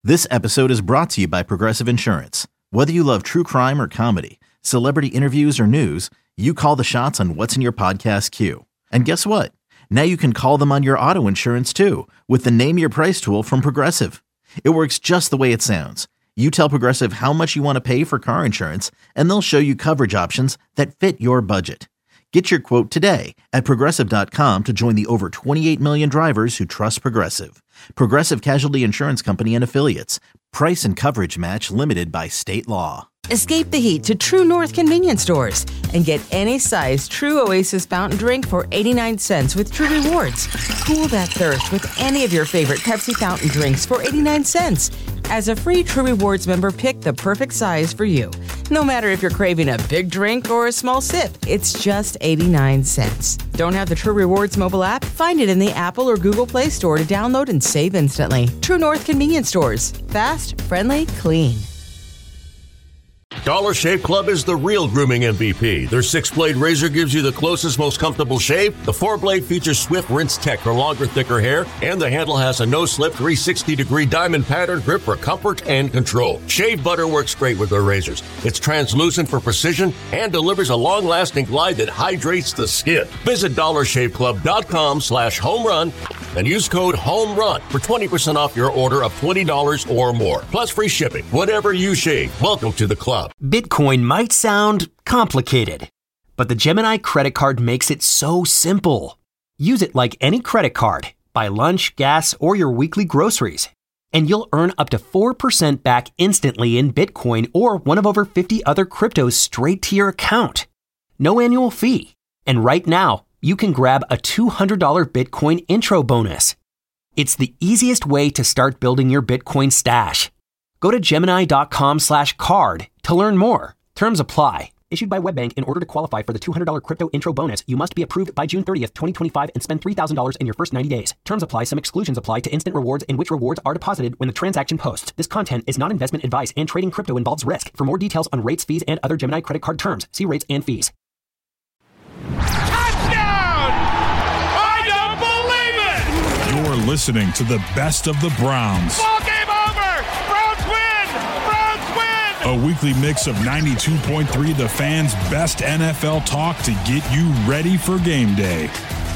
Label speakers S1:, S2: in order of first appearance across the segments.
S1: This episode is brought to you by Progressive Insurance. Whether you love true crime or comedy, celebrity interviews or news, you call the shots on what's in your podcast queue. And guess what? Now you can call them on your auto insurance too with the Name Your Price tool from Progressive. It works just the way it sounds. You tell Progressive how much you want to pay for car insurance, and they'll show you coverage options that fit your budget. Get your quote today at Progressive.com to join the over 28 million drivers who trust Progressive. Progressive Casualty Insurance Company and Affiliates. Price and coverage match limited by state law.
S2: Escape the heat to True North convenience stores and get any size True Oasis fountain drink for 89 cents with True Rewards. Cool that thirst with any of your favorite Pepsi fountain drinks for 89 cents. As a free True Rewards member, pick the perfect size for you. No matter if you're craving a big drink or a small sip, it's just 89 cents. Don't have the True Rewards mobile app? Find it in the Apple or Google Play Store to download and save instantly. True North convenience stores. Fast, friendly, clean.
S3: Dollar Shave Club is the real grooming MVP. Their 6-blade razor gives you the closest, most comfortable shave. The 4-blade features swift rinse tech for longer, thicker hair, and the handle has a no-slip 360-degree diamond pattern grip for comfort and control. Shave butter works great with their razors. It's translucent for precision and delivers a long-lasting glide that hydrates the skin. Visit DollarShaveClub.com/homerun and use code HOMERUN for 20% off your order of $20 or more. Plus free shipping. Whatever you shave, welcome to the club.
S4: Bitcoin might sound complicated, but the Gemini credit card makes it so simple. Use it like any credit card. Buy lunch, gas, or your weekly groceries, and you'll earn up to 4% back instantly in Bitcoin or one of over 50 other cryptos straight to your account. No annual fee. And right now, you can grab a $200 Bitcoin intro bonus. It's the easiest way to start building your Bitcoin stash. Go to Gemini.com/card to learn more. Terms apply. Issued by WebBank. In order to qualify for the $200 crypto intro bonus, you must be approved by June 30th, 2025 and spend $3,000 in your first 90 days. Terms apply. Some exclusions apply to instant rewards in which rewards are deposited when the transaction posts. This content is not investment advice and trading crypto involves risk. For more details on rates, fees, and other Gemini credit card terms, see rates and fees.
S5: Touchdown! I don't believe it!
S6: You're listening to the best of the Browns.
S5: Ball game over! Browns win! Browns win!
S6: A weekly mix of 92.3 The Fan's best NFL talk to get you ready for game day.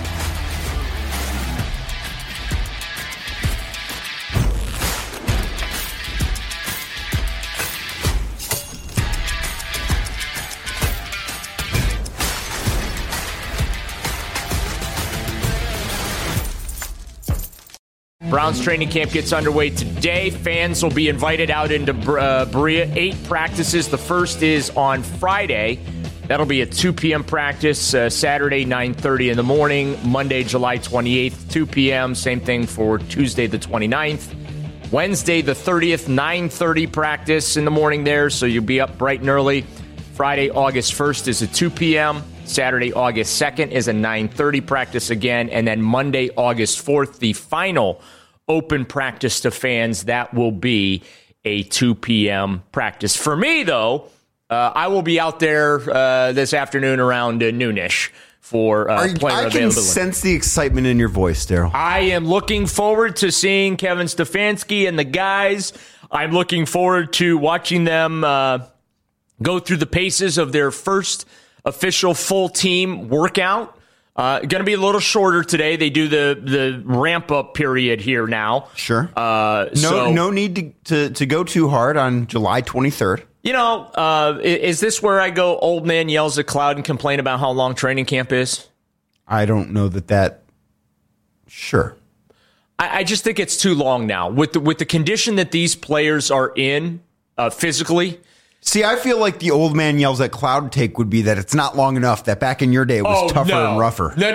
S7: Browns training camp gets underway today. Fans will be invited out into Berea. 8 practices. The first is on Friday. That'll be a 2 p.m. practice. Saturday, 9:30 in the morning. Monday, July 28th, 2 p.m. Same thing for Tuesday, the 29th. Wednesday, the 30th, 9:30 practice in the morning there, so you'll be up bright and early. Friday, August 1st is a 2 p.m. Saturday, August 2nd is a 9:30 practice again. And then Monday, August 4th, the final open practice to fans. That will be a 2 p.m. practice. For me, though, I will be out there this afternoon around noonish for player availability.
S8: I can sense the excitement in your voice, Daryl.
S7: I am looking forward to seeing Kevin Stefanski and the guys. I'm looking forward to watching them go through the paces of their first official full team workout. Going to be a little shorter today. They do the ramp up period here now.
S8: Sure. No need to go too hard on July 23rd.
S7: You know, is this where I go, old man yells at cloud and complain about how long training camp is?
S8: I don't know that. Sure.
S7: I just think it's too long now with the condition that these players are in physically.
S8: See, I feel like the old man yells at cloud take would be that it's not long enough, that back in your day it was tougher and rougher.
S7: No.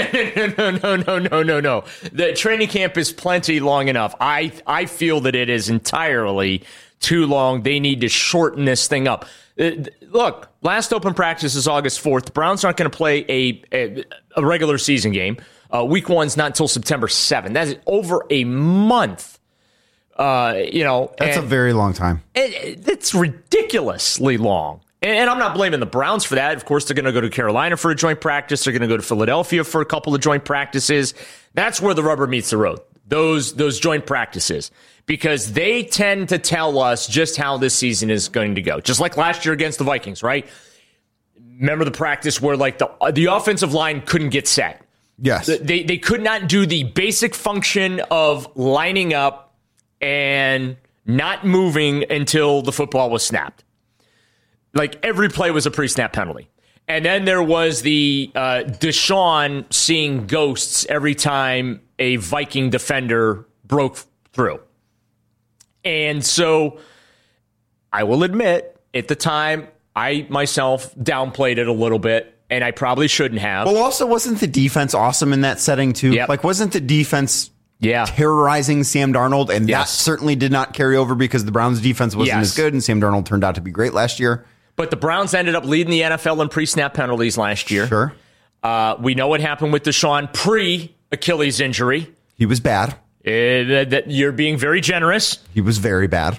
S7: The training camp is plenty long enough. I feel that it is entirely too long. They need to shorten this thing up. Look, last open practice is August 4th. The Browns aren't going to play a regular season game. Week 1's not until September 7th. That's over a month.
S8: That's a very long time.
S7: It's ridiculously long. And I'm not blaming the Browns for that. Of course, they're going to go to Carolina for a joint practice. They're going to go to Philadelphia for a couple of joint practices. That's where the rubber meets the road. those joint practices, because they tend to tell us just how this season is going to go. Just like last year against the Vikings, right? Remember the practice where like the offensive line couldn't get set.
S8: Yes.
S7: They could not do the basic function of lining up and not moving until the football was snapped. Like every play was a pre-snap penalty. And then there was the Deshaun seeing ghosts every time a Viking defender broke through. And so I will admit, at the time, I myself downplayed it a little bit, and I probably shouldn't have.
S8: Well, also, wasn't the defense awesome in that setting, too?
S7: Yep.
S8: Like, wasn't the defense terrorizing Sam Darnold? And that certainly did not carry over because the Browns' defense wasn't as good, and Sam Darnold turned out to be great last year.
S7: But the Browns ended up leading the NFL in pre-snap penalties last year.
S8: Sure.
S7: We know what happened with Deshaun pre-Achilles injury.
S8: He was bad.
S7: That you're being very generous.
S8: He was very bad.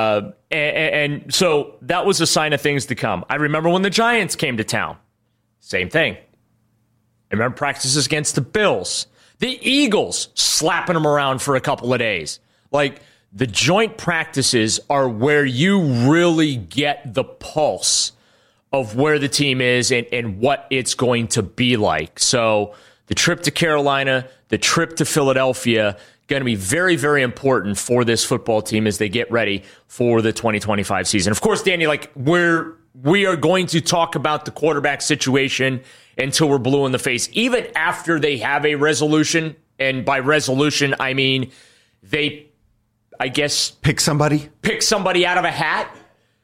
S7: And so that was a sign of things to come. I remember when the Giants came to town. Same thing. I remember practices against the Bills. The Eagles slapping them around for a couple of days. Like, the joint practices are where you really get the pulse of where the team is and what it's going to be like. So the trip to Carolina, the trip to Philadelphia, going to be very, very important for this football team as they get ready for the 2025 season. Of course, Danny, like we are going to talk about the quarterback situation until we're blue in the face, even after they have a resolution. And by resolution, I mean they, I guess,
S8: pick somebody
S7: out of a hat.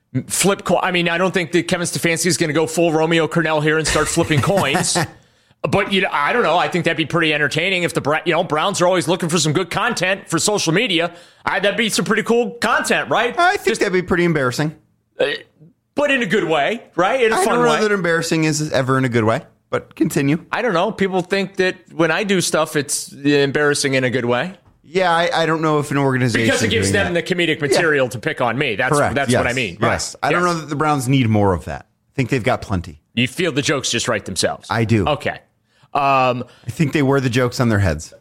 S7: I mean, I don't think that Kevin Stefanski is going to go full Romeo Cornell here and start flipping coins. But I don't know. I think that'd be pretty entertaining if the Browns are always looking for some good content for social media. That'd be some pretty cool content, right?
S8: I think that'd be pretty embarrassing,
S7: but in a good way, right? In a fun way.
S8: I don't know that embarrassing is ever in a good way. But continue.
S7: I don't know. People think that when I do stuff, it's embarrassing in a good way.
S8: Yeah, I don't know if an organization...
S7: Because it gives them the comedic material to pick on me. That's what I mean.
S8: Yes. Right. I don't know that the Browns need more of that. I think they've got plenty.
S7: You feel the jokes just write themselves?
S8: I do.
S7: Okay.
S8: I think they wear the jokes on their heads.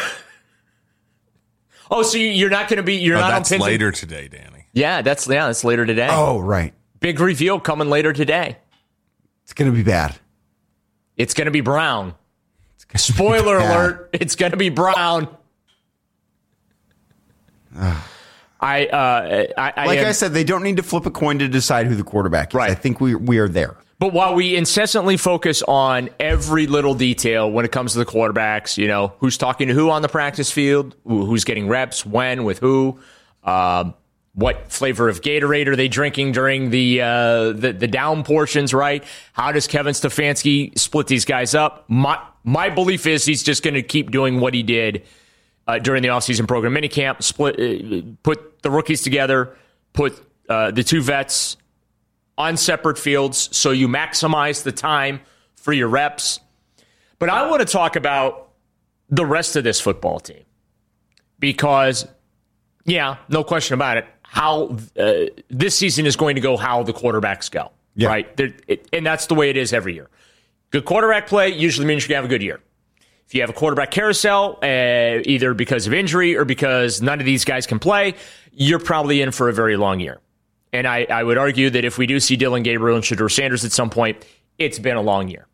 S7: So you're not going to be... You're not
S6: that's
S7: on
S6: later today, Danny.
S7: Yeah, that's later today.
S8: Oh, right.
S7: Big reveal coming later today.
S8: It's going to be bad.
S7: It's going to be brown. Spoiler alert, it's going to be brown. I
S8: said, they don't need to flip a coin to decide who the quarterback is. Right. I think we are there.
S7: But while we incessantly focus on every little detail when it comes to the quarterbacks, who's talking to who on the practice field, who's getting reps, when, with who, what flavor of Gatorade are they drinking during the down portions, right? How does Kevin Stefanski split these guys up? My belief is he's just going to keep doing what he did during the offseason program minicamp, put the rookies together, put the two vets on separate fields so you maximize the time for your reps. But I want to talk about the rest of this football team because, no question about it, how this season is going to go how the quarterbacks go, right? And that's the way it is every year. Good quarterback play usually means you're going to have a good year. If you have a quarterback carousel, either because of injury or because none of these guys can play, you're probably in for a very long year. And I would argue that if we do see Dillon Gabriel and Shedeur Sanders at some point, it's been a long year.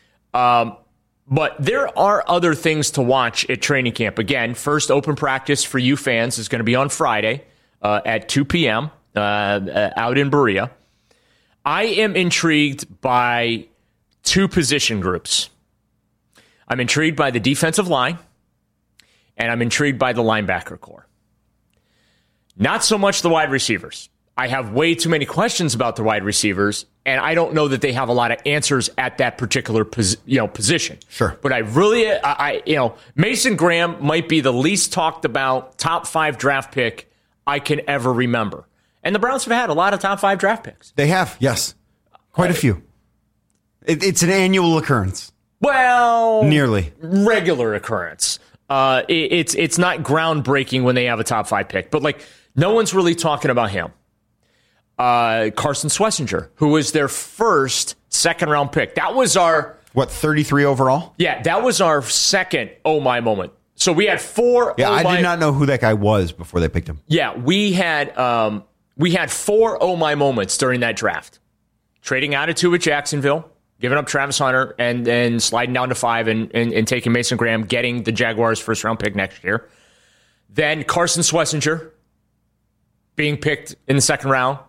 S7: But there are other things to watch at training camp. Again, first open practice for you fans is going to be on Friday at 2 p.m. Out in Berea. I am intrigued by two position groups. I'm intrigued by the defensive line, and I'm intrigued by the linebacker core. Not so much the wide receivers. I have way too many questions about the wide receivers, and I don't know that they have a lot of answers at that particular position.
S8: Sure.
S7: But I really, Mason Graham might be the least talked about top 5 draft pick I can ever remember. And the Browns have had a lot of top 5 draft picks.
S8: They have, yes. Quite a few. It's an annual occurrence.
S7: Well,
S8: nearly
S7: regular occurrence. It's not groundbreaking when they have a top 5 pick, but no one's really talking about him. Carson Schlesinger, who was their first second-round pick. That was our...
S8: 33 overall?
S7: Yeah, that was our second oh my moment. So we had four.
S8: Yeah, I did not know who that guy was before they picked him.
S7: Yeah, we had 4 oh my moments during that draft. Trading out of 2 with Jacksonville, giving up Travis Hunter, and then sliding down to 5 and taking Mason Graham, getting the Jaguars' first-round pick next year. Then Carson Schlesinger being picked in the 2nd round.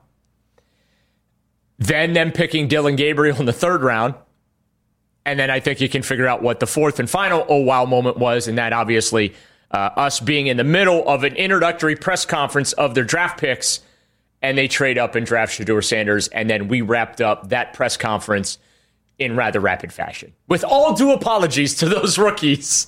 S7: Then them picking Dylan Gabriel in the 3rd round. And then I think you can figure out what the 4th and final oh wow moment was, and that obviously us being in the middle of an introductory press conference of their draft picks, and they trade up and draft Shedeur Sanders, and then we wrapped up that press conference in rather rapid fashion. With all due apologies to those rookies,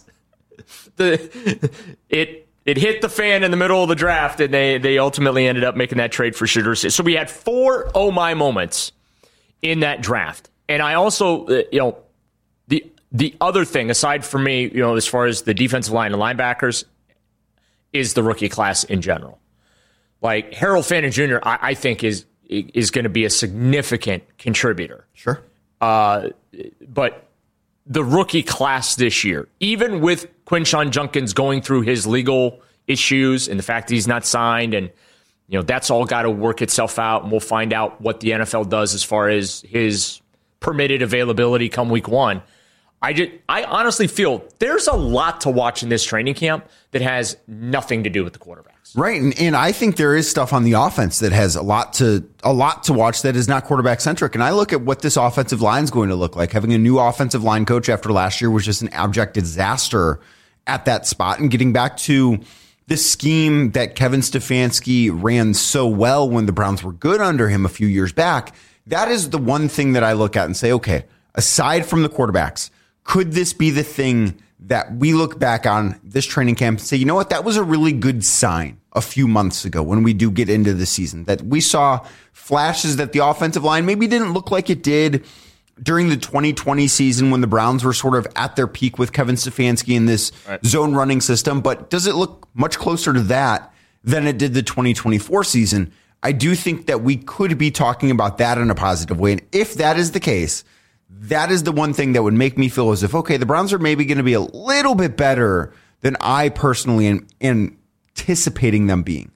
S7: it hit the fan in the middle of the draft, and they ultimately ended up making that trade for Shedeur Sanders. So we had 4 oh my moments in that draft, and I also The other thing, aside from me, as far as the defensive line and linebackers, is the rookie class in general. Like Harold Fannin Jr., I think is going to be a significant contributor.
S8: Sure.
S7: But the rookie class this year, even with Quinshon Judkins going through his legal issues and the fact that he's not signed, and that's all got to work itself out, and we'll find out what the NFL does as far as his permitted availability come week 1. I honestly feel there's a lot to watch in this training camp that has nothing to do with the quarterbacks.
S8: Right. And I think there is stuff on the offense that has a lot to watch that is not quarterback centric. And I look at what this offensive line is going to look like. Having a new offensive line coach after last year was just an abject disaster at that spot, and getting back to this scheme that Kevin Stefanski ran so well when the Browns were good under him a few years back. That is the one thing that I look at and say, okay, aside from the quarterbacks, could this be the thing that we look back on this training camp and say, you know what, that was a really good sign a few months ago when we do get into the season, that we saw flashes that the offensive line maybe didn't look like it did during the 2020 season when the Browns were sort of at their peak with Kevin Stefanski in this zone running system. But does it look much closer to that than it did the 2024 season? I do think that we could be talking about that in a positive way. And if that is the case, that is the one thing that would make me feel as if, okay, the Browns are maybe going to be a little bit better than I personally am anticipating them being.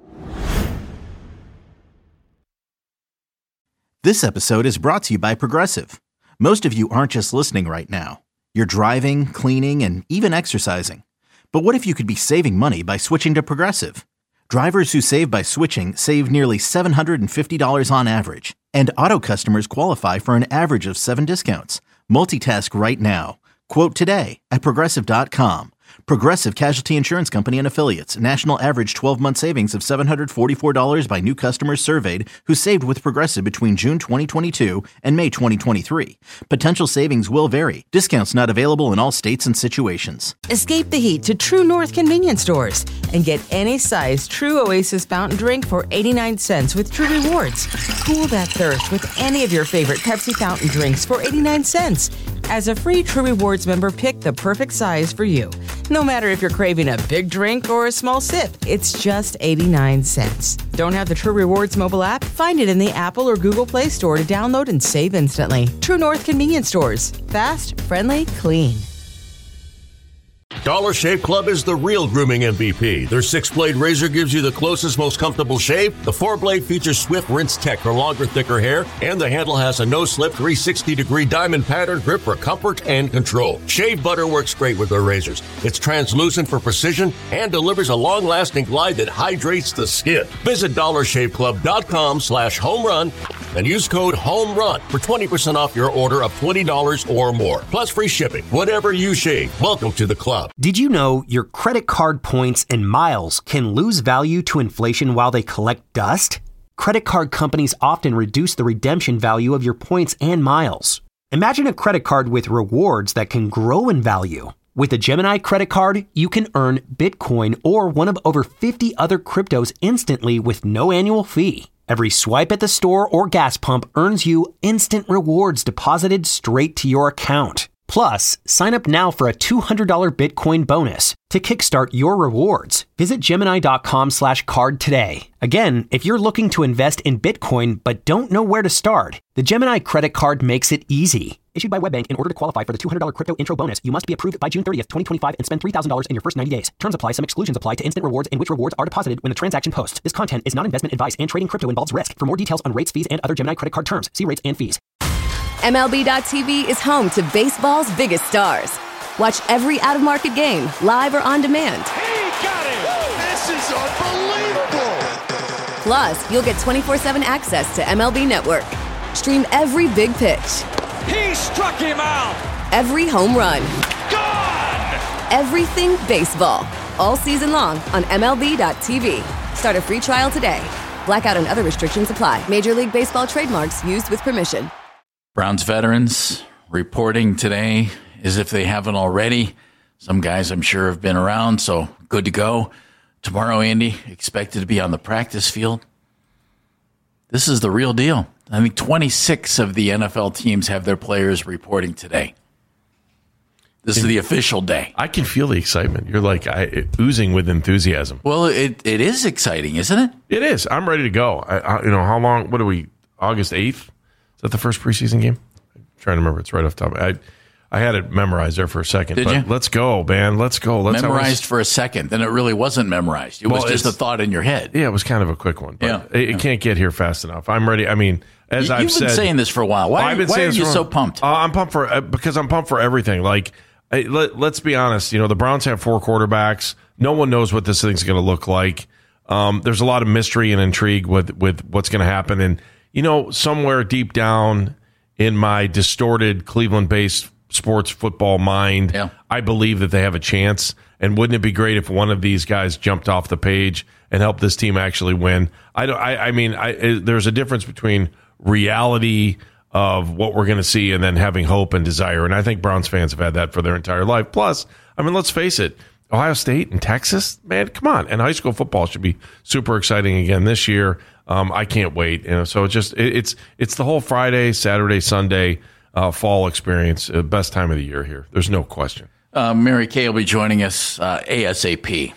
S1: This episode is brought to you by Progressive. Most of you aren't just listening right now. You're driving, cleaning, and even exercising. But what if you could be saving money by switching to Progressive? Drivers who save by switching save nearly $750 on average, and auto customers qualify for an average of 7 discounts. Multitask right now. Quote today at Progressive.com. Progressive Casualty Insurance Company and Affiliates. National average 12-month savings of $744 by new customers surveyed who saved with Progressive between June 2022 and May 2023. Potential savings will vary. Discounts not available in all states and situations.
S2: Escape the heat to True North convenience stores and get any size True Oasis fountain drink for 89 cents with True Rewards. Cool that thirst with any of your favorite Pepsi fountain drinks for 89 cents. As a free True Rewards member, pick the perfect size for you. No matter if you're craving a big drink or a small sip, it's just 89 cents. Don't have the True Rewards mobile app? Find it in the Apple or Google Play Store to download and save instantly. True North convenience stores. Fast, friendly, clean.
S3: Dollar Shave Club is the real grooming MVP. Their 6-blade razor gives you the closest, most comfortable shave. The 4-blade features swift rinse tech for longer, thicker hair, and the handle has a no-slip 360-degree diamond pattern grip for comfort and control. Shave butter works great with their razors. It's translucent for precision and delivers a long-lasting glide that hydrates the skin. Visit DollarShaveClub.com/homerun and use code HOMERUN for 20% off your order of $20 or more. Plus free shipping. Whatever you shave, welcome to the club.
S4: Did you know your credit card points and miles can lose value to inflation while they collect dust? Credit card companies often reduce the redemption value of your points and miles. Imagine a credit card with rewards that can grow in value. With a Gemini credit card, you can earn Bitcoin or one of over 50 other cryptos instantly with no annual fee. Every swipe at the store or gas pump earns you instant rewards deposited straight to your account. Plus, sign up now for a $200 Bitcoin bonus. To kickstart your rewards, visit Gemini.com/card today. Again, if you're looking to invest in Bitcoin but don't know where to start, the Gemini credit card makes it easy. Issued by WebBank. In order to qualify for the $200 crypto intro bonus, you must be approved by June 30th, 2025 and spend $3,000 in your first 90 days. Terms apply. Some exclusions apply to instant rewards and which rewards are deposited when the transaction posts. This content is not investment advice and trading crypto involves risk. For more details on rates, fees, and other Gemini credit card terms, see rates and fees.
S9: MLB.tv is home to baseball's biggest stars. Watch every out-of-market game, live or on demand.
S5: He got it! This is unbelievable!
S9: Plus, you'll get 24/7 access to MLB Network. Stream every big pitch.
S5: He struck him out!
S9: Every home run.
S5: Gone!
S9: Everything baseball. All season long on MLB.tv. Start a free trial today. Blackout and other restrictions apply. Major League Baseball trademarks used with permission.
S10: Browns veterans reporting today as if they haven't already. Some guys I'm sure have been around, so good to go. Tomorrow, Andy, expected to be on the practice field. This is the real deal. I think 26 of the NFL teams have their players reporting today. This is the official day.
S11: I can feel the excitement. You're like oozing with enthusiasm.
S10: Well, it is exciting, isn't it?
S11: It is. I'm ready to go. How long? What are we? August 8th? Is that the first preseason game? I'm trying to remember. It's right off the top. I had it memorized there for a second.
S10: Did you?
S11: Let's go, man. Let's go.
S10: Memorized for a second. Then it really wasn't memorized. It was just a thought in your head.
S11: Yeah, it was kind of a quick one. But it can't get here fast enough. I'm ready. I mean, I've said,
S10: you've been saying this for a while. Why are you so pumped?
S11: I'm pumped because I'm pumped for everything. Like, let's be honest. The Browns have 4 quarterbacks. No one knows what this thing's going to look like. There's a lot of mystery and intrigue with what's going to happen. And somewhere deep down in my distorted Cleveland-based sports football mind, I believe that they have a chance. And wouldn't it be great if one of these guys jumped off the page and helped this team actually win? There's a difference between reality of what we're going to see and then having hope and desire. And I think Browns fans have had that for their entire life. Plus, let's face it, Ohio State and Texas, man, come on. And high school football should be super exciting again this year. I can't wait. So it's the whole Friday, Saturday, Sunday fall experience, best time of the year here. There's no question.
S10: Mary Kay will be joining us ASAP.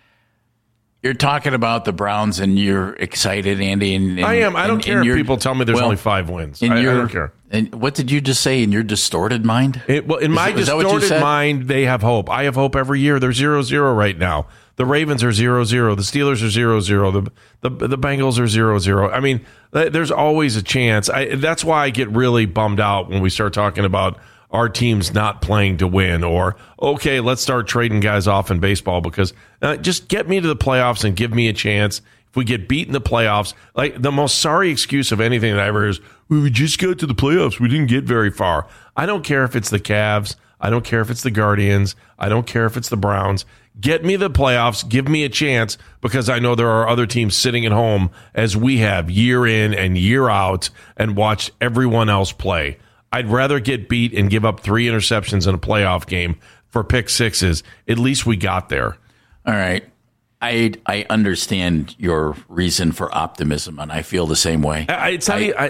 S10: You're talking about the Browns and you're excited, Andy. And
S11: I am. I don't care if people tell me there's only 5 wins. I don't care.
S10: And what did you just say? In your distorted mind?
S11: In my distorted mind, they have hope. I have hope every year. They're 0-0 right now. The Ravens are 0-0. The Steelers are 0-0. The Bengals are 0-0. There's always a chance. That's why I get really bummed out when we start talking about our team's not playing to win, or, okay, let's start trading guys off in baseball because just get me to the playoffs and give me a chance. If we get beat in the playoffs, like the most sorry excuse of anything that I ever heard is, we just got to the playoffs. We didn't get very far. I don't care if it's the Cavs. I don't care if it's the Guardians. I don't care if it's the Browns. Get me the playoffs. Give me a chance because I know there are other teams sitting at home as we have year in and year out and watch everyone else play. I'd rather get beat and give up 3 interceptions in a playoff game for pick sixes. At least we got there.
S10: All right. I understand your reason for optimism, and I feel the same way.
S11: It's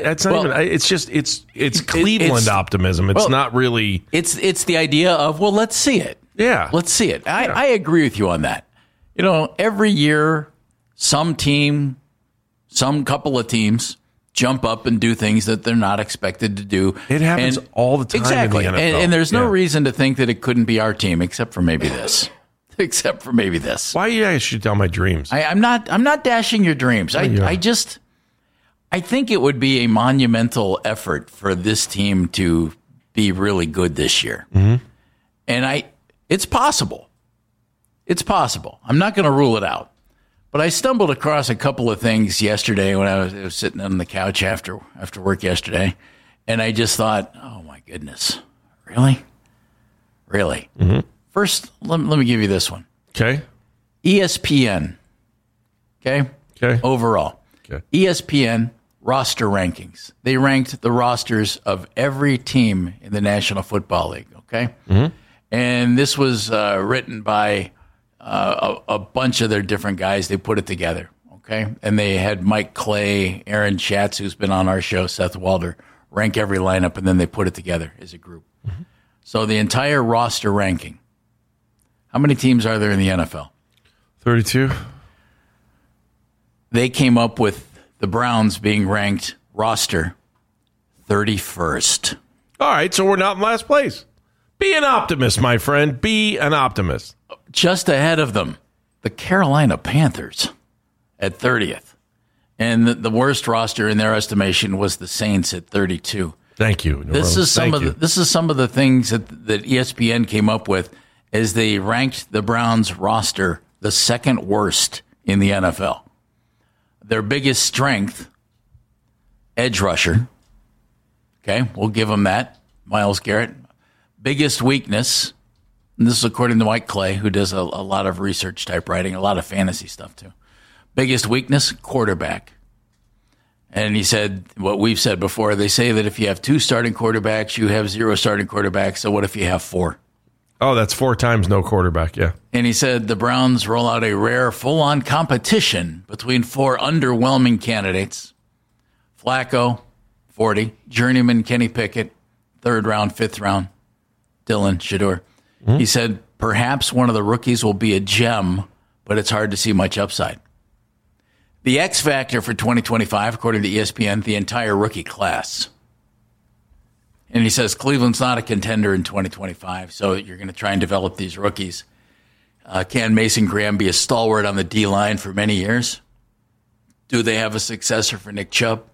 S11: Cleveland optimism. It's not really.
S10: It's the idea of, well, let's see it.
S11: Yeah,
S10: let's see it. I agree with you on that. Every year, some couple of teams jump up and do things that they're not expected to do.
S11: It happens all the time.
S10: Exactly.
S11: In the NFL.
S10: And there's no reason to think that it couldn't be our team, except for maybe this. Why
S11: you guys should tell my dreams?
S10: I'm not dashing your dreams. I think it would be a monumental effort for this team to be really good this year.
S11: Mm-hmm.
S10: And it's possible. It's possible. I'm not going to rule it out. But I stumbled across a couple of things yesterday when I was sitting on the couch after work yesterday, and I just thought, oh my goodness, really?
S11: Mm-hmm.
S10: First, let me give you this one.
S11: Okay.
S10: ESPN. Okay. Overall.
S11: Okay.
S10: ESPN roster rankings. They ranked the rosters of every team in the National Football League. Okay.
S11: Mm-hmm.
S10: And this was written by a bunch of their different guys. They put it together, okay? And they had Mike Clay, Aaron Schatz, who's been on our show, Seth Walder, rank every lineup, and then they put it together as a group.
S11: Mm-hmm.
S10: So the entire roster ranking, how many teams are there in the NFL?
S11: 32.
S10: They came up with the Browns being ranked roster 31st.
S11: All right, so we're not in last place. Be an optimist, my friend. Be an optimist.
S10: Just ahead of them, the Carolina Panthers at 30th. And the worst roster in their estimation was the Saints at 32.
S11: Thank you.
S10: This is some of the things that ESPN came up with as they ranked the Browns roster the second worst in the NFL. Their biggest strength, edge rusher. Okay, we'll give them that. Myles Garrett. Biggest weakness, and this is according to Mike Clay, who does a lot of research type writing, a lot of fantasy stuff too. Biggest weakness, quarterback. And he said what we've said before. They say that if you have 2 starting quarterbacks, you have 0 starting quarterbacks. So what if you have 4?
S11: Oh, that's 4 times no quarterback, yeah.
S10: And he said the Browns roll out a rare full-on competition between 4 underwhelming candidates. Flacco, 40. Journeyman Kenny Pickett, 3rd round, 5th round. Dylan Shedeur. Mm-hmm. He said perhaps one of the rookies will be a gem, but it's hard to see much upside. The X factor for 2025, according to ESPN, the entire rookie class. And he says Cleveland's not a contender in 2025, so you're going to try and develop these rookies. Can Mason Graham be a stalwart on the D-line for many years? Do they have a successor for Nick Chubb?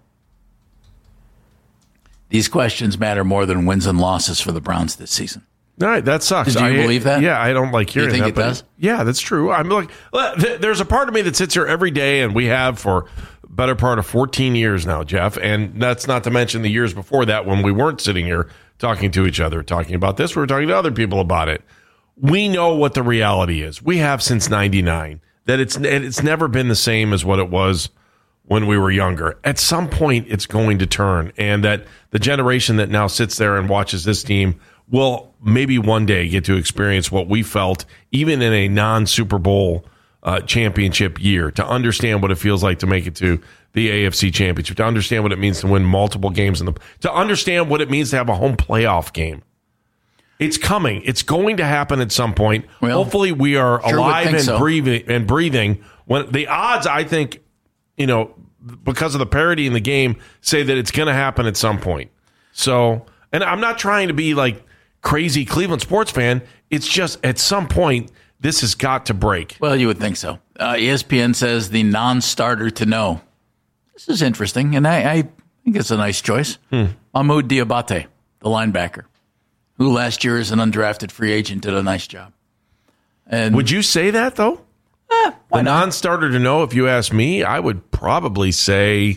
S10: These questions matter more than wins and losses for the Browns this season.
S11: All right, that sucks.
S10: Do you believe that?
S11: Yeah, I don't like hearing that.
S10: You think it does?
S11: Yeah, that's true. I'm like, there's a part of me that sits here every day, and we have for better part of 14 years now, Jeff. And that's not to mention the years before that when we weren't sitting here talking to each other, talking about this. We were talking to other people about it. We know what the reality is. We have since '99 that it's never been the same as what it was when we were younger. At some point, it's going to turn, and that the generation that now sits there and watches this team will maybe one day get to experience what we felt even in a non-Super Bowl championship year, to understand what it feels like to make it to the AFC Championship, to understand what it means to win multiple games, to understand what it means to have a home playoff game. It's coming. It's going to happen at some point. Well, hopefully we are alive and breathing. When the odds, I think, because of the parity in the game, say that it's going to happen at some point. So, and I'm not trying to be like crazy Cleveland sports fan. It's just at some point this has got to break.
S10: Well, you would think so. ESPN says the non-starter to know. This is interesting, and I think it's a nice choice. Mahmoud Diabate, the linebacker, who last year as an undrafted free agent did a nice job. And
S11: would you say that, though?
S10: Why
S11: the
S10: not?
S11: Non-starter to know, if you ask me, I would probably say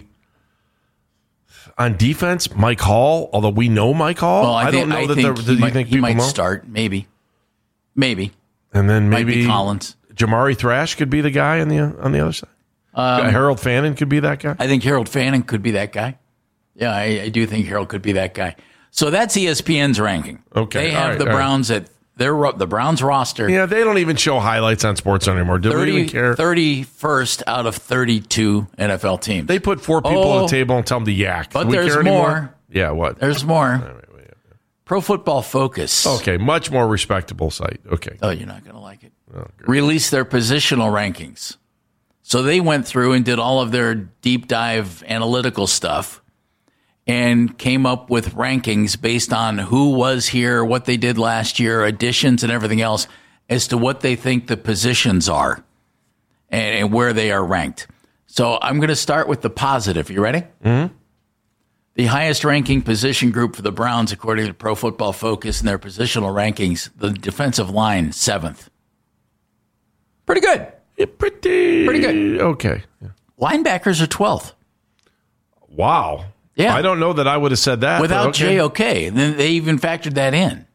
S11: on defense, Mike Hall, although we know Mike Hall.
S10: Well,
S11: I don't know that
S10: he might start, maybe.
S11: And then
S10: Might
S11: maybe
S10: be Collins.
S11: Jamari Thrash could be the guy on the other side. Harold Fannin could be that guy.
S10: I think Harold Fannin could be that guy. Yeah, I do think Harold could be that guy. So that's ESPN's ranking.
S11: Okay.
S10: They have the Browns at the Browns roster.
S11: Yeah, they don't even show highlights on sports anymore. Do we even care?
S10: 31st out of 32 NFL teams.
S11: They put 4 people on the table and tell them to yak.
S10: But there's more.
S11: Yeah, what?
S10: There's more. Pro Football Focus.
S11: Okay, much more respectable site. Okay.
S10: Oh, you're not going to like it. Oh, release their positional rankings. So they went through and did all of their deep dive analytical stuff and came up with rankings based on who was here, what they did last year, additions and everything else, as to what they think the positions are and where they are ranked. So I'm going to start with the positive. You ready?
S11: Mm-hmm.
S10: The highest ranking position group for the Browns, according to Pro Football Focus and their positional rankings, the defensive line, 7th. Pretty good.
S11: Yeah, pretty
S10: good.
S11: Okay. Yeah.
S10: Linebackers are 12th.
S11: Wow.
S10: Yeah.
S11: I don't know that I would have said that.
S10: Without
S11: okay.
S10: JOK. And then they even factored that in.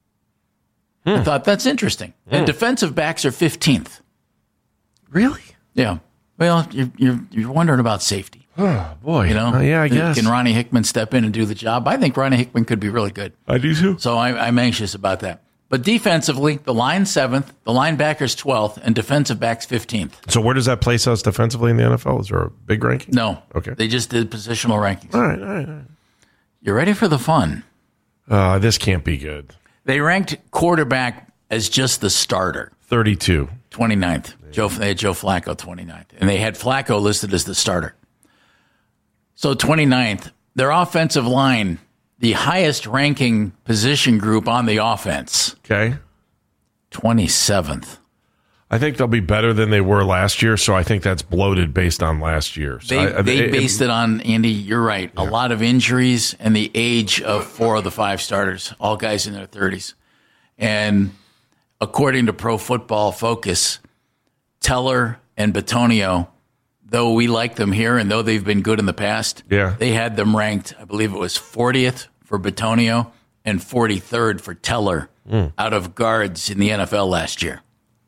S10: I thought that's interesting. And defensive backs are 15th.
S11: Really?
S10: Yeah. Well, you're wondering about safety.
S11: Oh, boy.
S10: Yeah,
S11: I guess.
S10: Can Ronnie Hickman step in and do the job? I think Ronnie Hickman could be really good.
S11: I do too.
S10: So I'm anxious about that. But defensively, the line 7th, the linebackers 12th, and defensive backs 15th.
S11: So where does that place us defensively in the NFL? Is there a big ranking?
S10: No.
S11: Okay.
S10: They just did positional rankings.
S11: All right.
S10: You ready for the fun?
S11: This can't be good.
S10: They ranked quarterback as just the starter.
S11: 32.
S10: 29th. They had Joe Flacco 29th. And they had Flacco listed as the starter. So 29th, their offensive line, the highest ranking position group on the offense.
S11: Okay.
S10: 27th.
S11: I think they'll be better than they were last year, so I think that's bloated based on last year. So
S10: they based it on, Andy, you're right, a lot of injuries and the age of 4 of the 5 starters, all guys in their 30s. And according to Pro Football Focus, Teller and Bitonio, though we like them here and though they've been good in the past, they had them ranked, I believe it was 40th for Bitonio and 43rd for Teller out of guards in the NFL last year.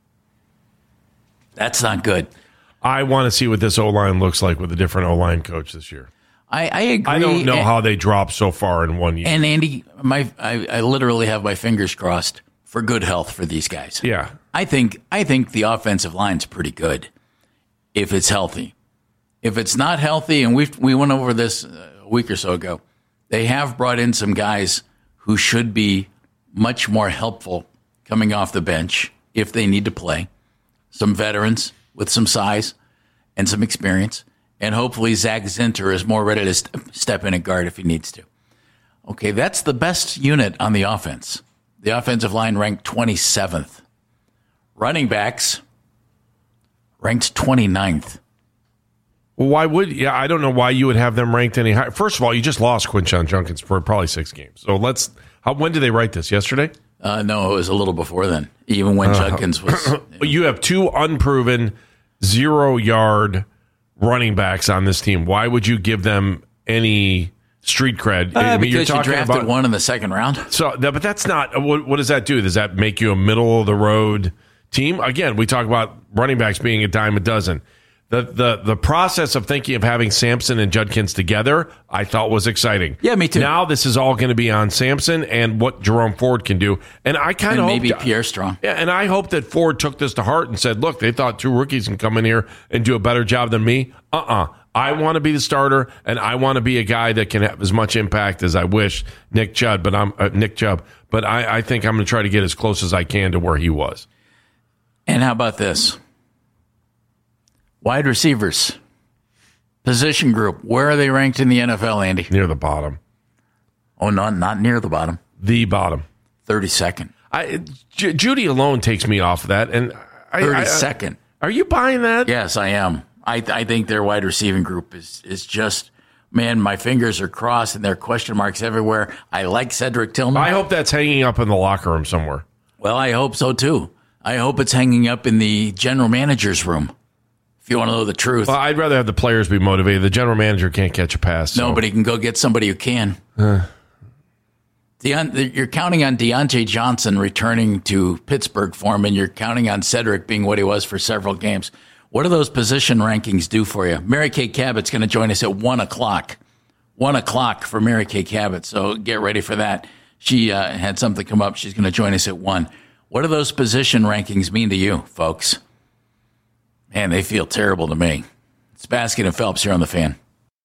S10: That's not good.
S11: I want to see what this O-line looks like with a different O-line coach this year.
S10: I agree.
S11: I don't know how they dropped so far in 1 year.
S10: And Andy, I literally have my fingers crossed for good health for these guys.
S11: Yeah.
S10: I think the offensive line's pretty good if it's healthy. If it's not healthy, and we went over this a week or so ago, they have brought in some guys who should be much more helpful coming off the bench if they need to play. Some veterans with some size and some experience. And hopefully Zach Zinter is more ready to step in and guard if he needs to. Okay, that's the best unit on the offense. The offensive line ranked 27th. Running backs ranked 29th.
S11: Well, I don't know why you would have them ranked any higher. First of all, you just lost Quinshon Judkins for probably 6 games. So when did they write this? Yesterday?
S10: No, it was a little before then, even when Judkins was...
S11: You have 2 unproven 0-yard running backs on this team. Why would you give them any street cred?
S10: Because you drafted one in the second round.
S11: But that's not... What does that do? Does that make you a middle-of-the-road team? Again, we talk about running backs being a dime a dozen. The process of thinking of having Sampson and Judkins together, I thought was exciting.
S10: Yeah, me too.
S11: Now this is all going to be on Sampson and what Jerome Ford can do. And I kind of
S10: maybe Pierre Strong.
S11: Yeah, and I hope that Ford took this to heart and said, look, they thought 2 rookies can come in here and do a better job than me. I want to be the starter, and I want to be a guy that can have as much impact as I wish Nick Chubb. But I think I'm going to try to get as close as I can to where he was.
S10: And how about this? Wide receivers, position group, where are they ranked in the NFL, Andy?
S11: Near the bottom.
S10: Oh, not near the bottom.
S11: The bottom.
S10: 32nd.
S11: Judy alone takes me off of that. And
S10: 32nd.
S11: Are you buying that?
S10: Yes, I am. I think their wide receiving group is just, man, my fingers are crossed and there are question marks everywhere. I like Cedric Tillman.
S11: I hope that's hanging up in the locker room somewhere.
S10: Well, I hope so, too. I hope it's hanging up in the general manager's room. If you want to know the truth.
S11: Well, I'd rather have the players be motivated. The general manager can't catch a pass.
S10: No, but he can go get somebody who can. You're counting on Deontay Johnson returning to Pittsburgh form, and you're counting on Cedric being what he was for several games. What do those position rankings do for you? Mary Kay Cabot's going to join us at 1 o'clock. 1 o'clock for Mary Kay Cabot, so get ready for that. She had something come up. She's going to join us at 1. What do those position rankings mean to you, folks? Man, they feel terrible to me. It's Baskin and Phelps here on The Fan.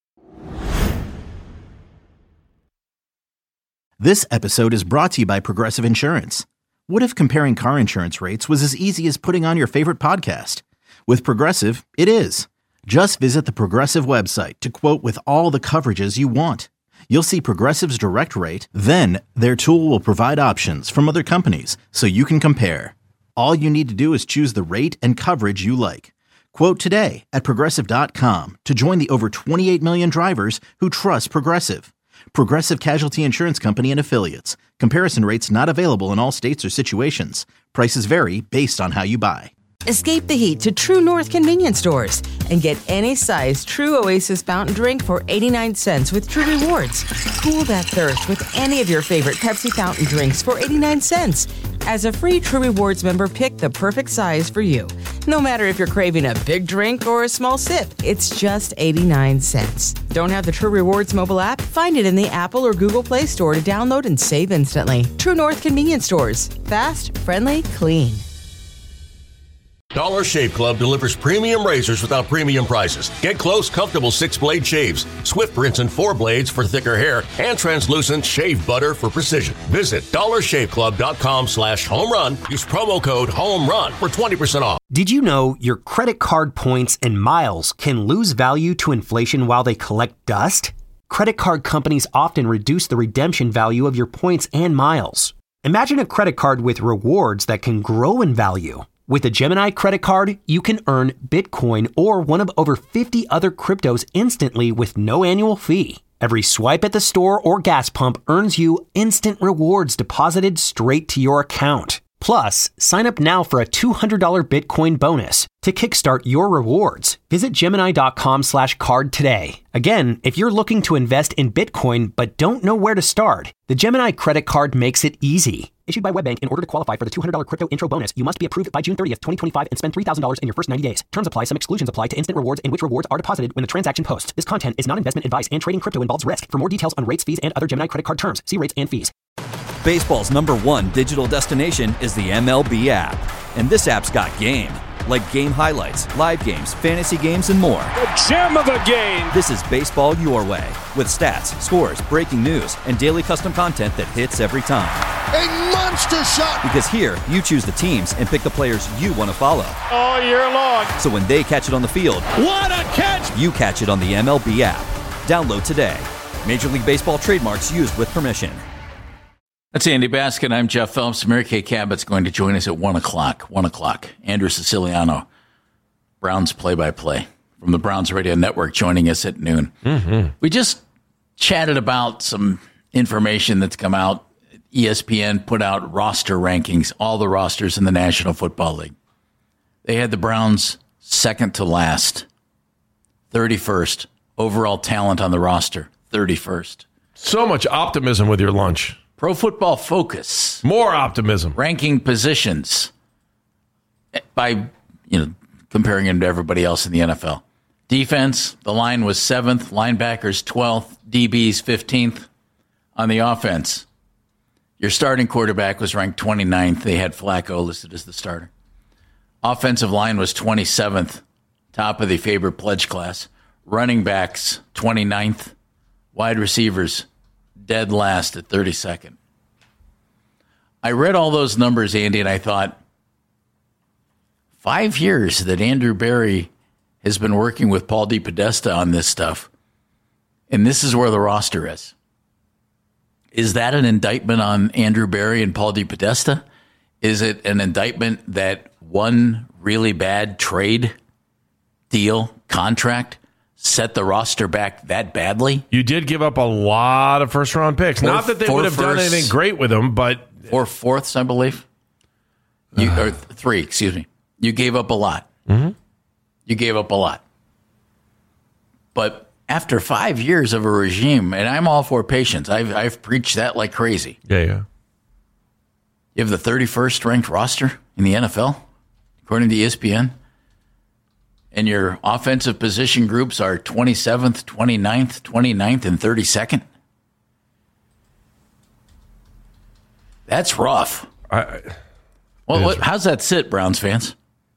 S1: This episode is brought to you by Progressive Insurance. What if comparing car insurance rates was as easy as putting on your favorite podcast? With Progressive, it is. Just visit the Progressive website to quote with all the coverages you want. You'll see Progressive's direct rate, then their tool will provide options from other companies so you can compare. All you need to do is choose the rate and coverage you like. Quote today at Progressive.com to join the over 28 million drivers who trust Progressive. Progressive Casualty Insurance Company and Affiliates. Comparison rates not available in all states or situations. Prices vary based on how you buy.
S2: Escape the heat to True North convenience stores and get any size True Oasis fountain drink for 89 cents with True Rewards. Cool that thirst with any of your favorite Pepsi fountain drinks for 89 cents. As a free True Rewards member, pick the perfect size for you. No matter if you're craving a big drink or a small sip, it's just 89 cents. Don't have the True Rewards mobile app? Find it in the Apple or Google Play Store to download and save instantly. True North convenience stores. Fast, friendly, clean.
S3: Dollar Shave Club delivers premium razors without premium prices. Get close, comfortable 6-blade shaves, Swift rinse and 4 blades for thicker hair, and translucent shave butter for precision. Visit dollarshaveclub.com/homerun. Use promo code HOMERUN for 20% off.
S4: Did you know your credit card points and miles can lose value to inflation while they collect dust? Credit card companies often reduce the redemption value of your points and miles. Imagine a credit card with rewards that can grow in value. With a Gemini credit card, you can earn Bitcoin or one of over 50 other cryptos instantly with no annual fee. Every swipe at the store or gas pump earns you instant rewards deposited straight to your account. Plus, sign up now for a $200 Bitcoin bonus. To kickstart your rewards, visit Gemini.com/card today. Again, if you're looking to invest in Bitcoin but don't know where to start, the Gemini credit card makes it easy. Issued by WebBank, in order to qualify for the $200 crypto intro bonus, you must be approved by June 30th, 2025 and spend $3,000 in your first 90 days. Terms apply. Some exclusions apply to instant rewards in which rewards are deposited when the transaction posts. This content is not investment advice and trading crypto involves risk. For more details on rates, fees, and other Gemini credit card terms, see rates and fees.
S12: Baseball's #1 digital destination is the MLB app. And this app's got game. Like game highlights, live games, fantasy games, and more.
S5: The gem of the game!
S12: This is baseball your way. With stats, scores, breaking news, and daily custom content that hits every time.
S5: A monster shot!
S12: Because here, you choose the teams and pick the players you want to follow.
S5: All year long.
S12: So when they catch it on the field,
S5: what a catch!
S12: You catch it on the MLB app. Download today. Major League Baseball trademarks used with permission.
S10: That's Andy Baskin. I'm Jeff Phelps. Mary Kay Cabot's going to join us at 1 o'clock. 1 o'clock. Andrew Siciliano, Browns play-by-play from the Browns Radio Network, joining us at noon.
S11: Mm-hmm.
S10: We just chatted about some information that's come out. ESPN put out roster rankings, all the rosters in the National Football League. They had the Browns second to last, 31st. Overall talent on the roster, 31st.
S11: So much optimism with your lunch.
S10: Pro Football Focus.
S11: More optimism.
S10: Ranking positions by, comparing them to everybody else in the NFL. Defense, the line was 7th. Linebackers, 12th. DBs, 15th. On the offense, your starting quarterback was ranked 29th. They had Flacco listed as the starter. Offensive line was 27th. Top of the favorite pledge class. Running backs, 29th. Wide receivers, dead last at 32nd. I read all those numbers, Andy, and I thought, 5 years that Andrew Berry has been working with Paul DePodesta on this stuff, and this is where the roster is. Is that an indictment on Andrew Berry and Paul DePodesta? Is it an indictment that one really bad trade, deal, contract set the roster back that badly?
S11: You did give up a lot of first-round picks. Not that they would have done anything great with them, but...
S10: 4 fourths, I believe. Or 3, excuse me. You gave up a lot.
S11: Mm-hmm.
S10: You gave up a lot. But after 5 years of a regime, and I'm all for patience. I've preached that like crazy.
S11: Yeah.
S10: You have the 31st ranked roster in the NFL, according to ESPN. And your offensive position groups are 27th, 29th, and 32nd. That's rough. How's that sit, Browns fans?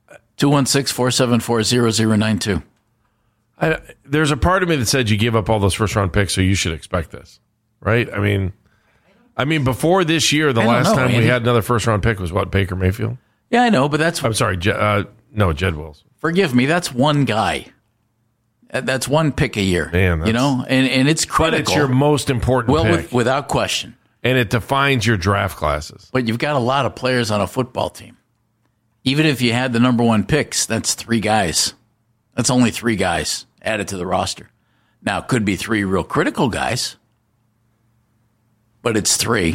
S10: 216-474-0092.
S11: There's a part of me that said you gave up all those first-round picks, so you should expect this, right? I mean, before this year, the last time we had another first-round pick was what, Baker Mayfield?
S10: Yeah, I know, but that's...
S11: I'm sorry, Jed Wills.
S10: Forgive me, that's one guy. That's one pick a year.
S11: Man,
S10: and it's critical.
S11: But it's your most important pick.
S10: Without question.
S11: And it defines your draft classes.
S10: But you've got a lot of players on a football team. Even if you had the number 1 picks, that's 3 guys. That's only 3 guys added to the roster. Now, it could be 3 real critical guys, but it's 3.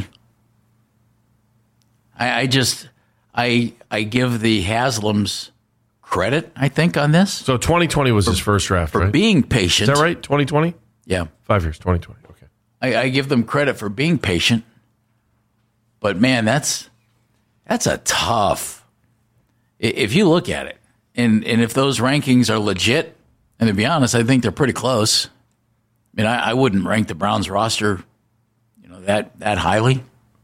S10: I give the Haslams credit, I think, on this.
S11: So 2020 was his first draft,
S10: for
S11: right?
S10: Being patient.
S11: Is that right? 2020?
S10: Yeah.
S11: 5 years, 2020. Okay.
S10: I give them credit for being patient. But, man, that's a tough... If you look at it, and if those rankings are legit, and to be honest, I think they're pretty close. I mean, I wouldn't rank the Browns roster, that highly.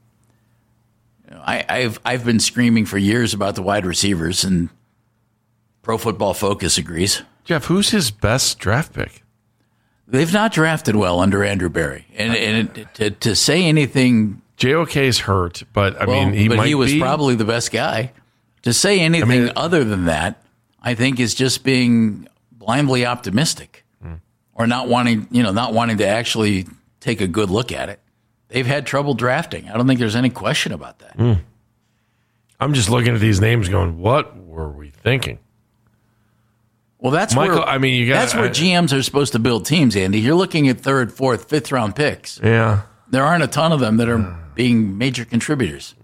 S10: I've been screaming for years about the wide receivers, and Pro Football Focus agrees.
S11: Jeff, who's his best draft pick?
S10: They've not drafted well under Andrew Berry, and to say anything,
S11: JOK's hurt, but he
S10: was probably the best guy. To say anything other than that, I think is just being blindly optimistic. or not wanting to actually take a good look at it. They've had trouble drafting. I don't think there's any question about that.
S11: I'm just looking at these names going, what were we thinking?
S10: Well, that's
S11: Michael,
S10: where that's where GMs are supposed to build teams, Andy. You're looking at 3rd, 4th, 5th round picks.
S11: Yeah.
S10: There aren't a ton of them that are being major contributors.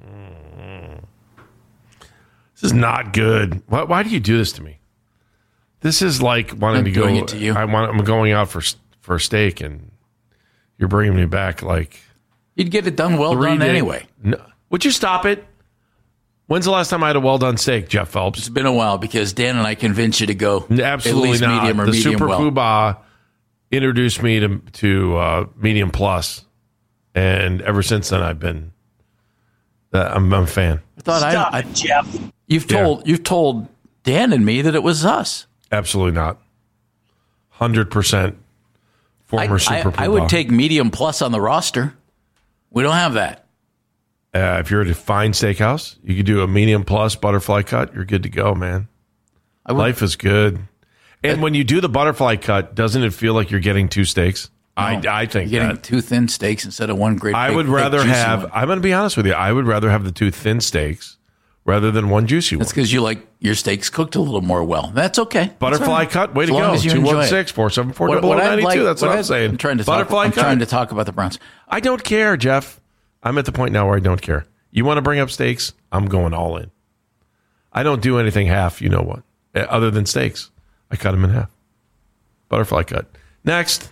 S11: This is not good. Why do you do this to me? This is like wanting to go.
S10: Doing it to you.
S11: I'm going out for a steak, and you're bringing me back like
S10: you'd get it done done anyway.
S11: No. Would you stop it? When's the last time I had a well done steak, Jeff Phelps?
S10: It's been a while because Dan and I convinced you to go
S11: absolutely
S10: at least
S11: not.
S10: medium or
S11: the
S10: medium
S11: Super
S10: well.
S11: Poobah introduced me to medium plus, and ever since then I've been. I'm a fan.
S10: Stop it, Jeff. You've told Dan and me that it was us.
S11: Absolutely not. 100% former Super Poobah.
S10: I would take medium plus on the roster. We don't have that.
S11: If you're at a fine steakhouse, you could do a medium plus butterfly cut. You're good to go, man. Life is good. And when you do the butterfly cut, doesn't it feel like you're getting 2 steaks? No, I think
S10: you're getting 2 thin steaks instead of one great.
S11: I would rather have. One. I'm going to be honest with you. I would rather have the 2 thin steaks rather than one juicy one.
S10: That's because you like your steaks cooked a little more well. That's okay.
S11: Butterfly cut. Way to go. 216-474-0092. That's what I'm saying.
S10: I'm trying to talk about the Browns.
S11: I don't care, Jeff. I'm at the point now where I don't care. You want to bring up steaks? I'm going all in. I don't do anything half, you know what, other than steaks. I cut them in half. Butterfly cut. Next.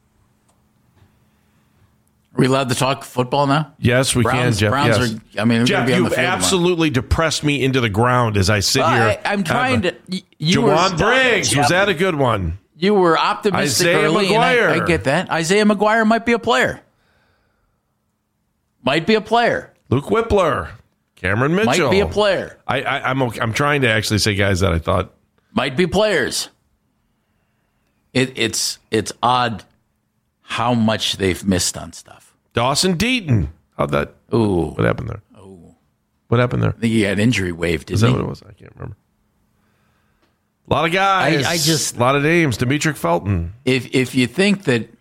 S10: Are we allowed to talk football now?
S11: Yes, we can, Jeff.
S10: Browns
S11: yes. Jeff, you've absolutely depressed me into the ground as I sit here.
S10: I'm trying to.
S11: Juwan Briggs, was that a good one?
S10: You were optimistic
S11: Isaiah
S10: early,
S11: McGuire.
S10: And I get that. Isaiah McGuire might be a player.
S11: Luke Whippler, Cameron Mitchell
S10: might be a player.
S11: I'm trying to actually say guys that I thought
S10: might be players. It's odd how much they've missed on stuff.
S11: Dawson Deaton, how'd that?
S10: Ooh,
S11: what happened there? What happened there?
S10: I think he had injury waived.
S11: Is that what it was? I can't remember. A lot of guys. A lot of names. Demetric Felton.
S10: If you think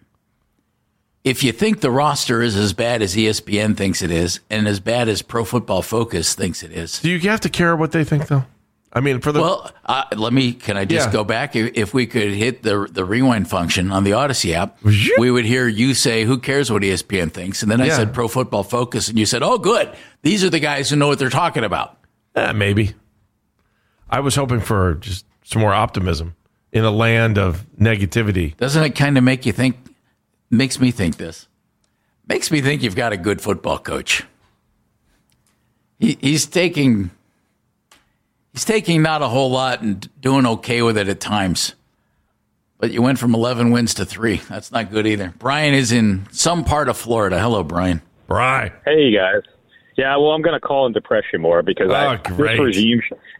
S10: the roster is as bad as ESPN thinks it is, and as bad as Pro Football Focus thinks it is,
S11: do you have to care what they think, though? I mean, can I just go back? If we could hit the rewind function on the Odyssey app, we would hear you say, "Who cares what ESPN thinks?" And then I said, "Pro Football Focus," and you said, "Oh, good. These are the guys who know what they're talking about." Maybe. I was hoping for just some more optimism in a land of negativity.
S10: Doesn't it kind of make you think? Makes me think this. Makes me think you've got a good football coach. He's taking not a whole lot and doing okay with it at times. But you went from 11 wins to 3. That's not good either. Brian is in some part of Florida. Hello, Brian.
S11: Brian.
S13: Hey, guys. Yeah, well, I'm going to call and depress you more because this regime,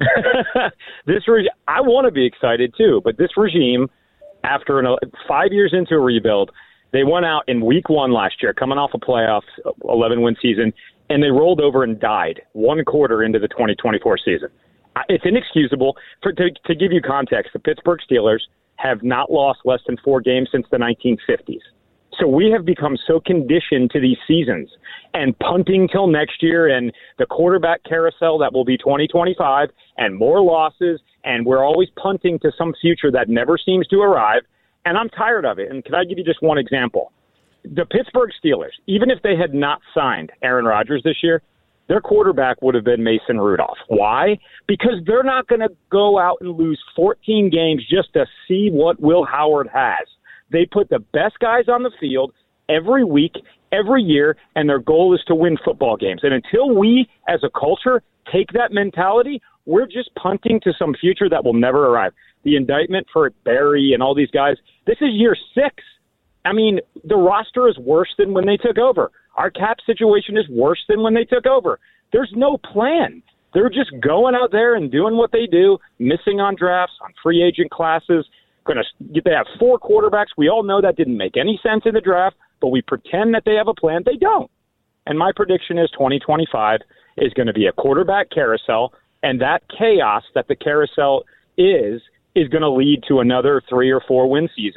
S13: I want to be excited too, but this regime, after 5 years into a rebuild, they went out in week 1 last year, coming off a playoffs, 11-win season, and they rolled over and died 1 quarter into the 2024 season. It's inexcusable. To give you context, the Pittsburgh Steelers have not lost less than 4 games since the 1950s. So we have become so conditioned to these seasons and punting till next year and the quarterback carousel that will be 2025 and more losses, and we're always punting to some future that never seems to arrive. And I'm tired of it. And can I give you just one example? The Pittsburgh Steelers, even if they had not signed Aaron Rodgers this year, their quarterback would have been Mason Rudolph. Why? Because they're not going to go out and lose 14 games just to see what Will Howard has. They put the best guys on the field every week, every year, and their goal is to win football games. And until we, as a culture, take that mentality, we're just punting to some future that will never arrive. The indictment for Barry and all these guys, this is year 6. I mean, the roster is worse than when they took over. Our cap situation is worse than when they took over. There's no plan. They're just going out there and doing what they do, missing on drafts, on free agent classes. They have 4 quarterbacks. We all know that didn't make any sense in the draft, but we pretend that they have a plan. They don't. And my prediction is 2025 is going to be a quarterback carousel, and that chaos that the carousel is going to lead to another 3 or 4 win season.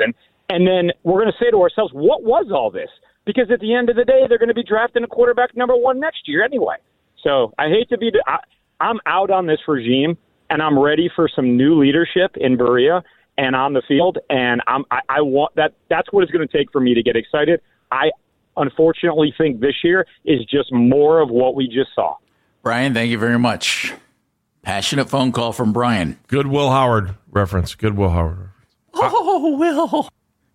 S13: And then we're going to say to ourselves, what was all this? Because at the end of the day, they're going to be drafting a quarterback number 1 next year anyway. So I hate to be I'm out on this regime, and I'm ready for some new leadership in Berea and on the field. And I want that. That's what it's going to take for me to get excited. I unfortunately think this year is just more of what we just saw.
S10: Brian, thank you very much. Passionate phone call from Brian.
S11: Good Will Howard reference. Good Will Howard reference.
S10: Oh, Will.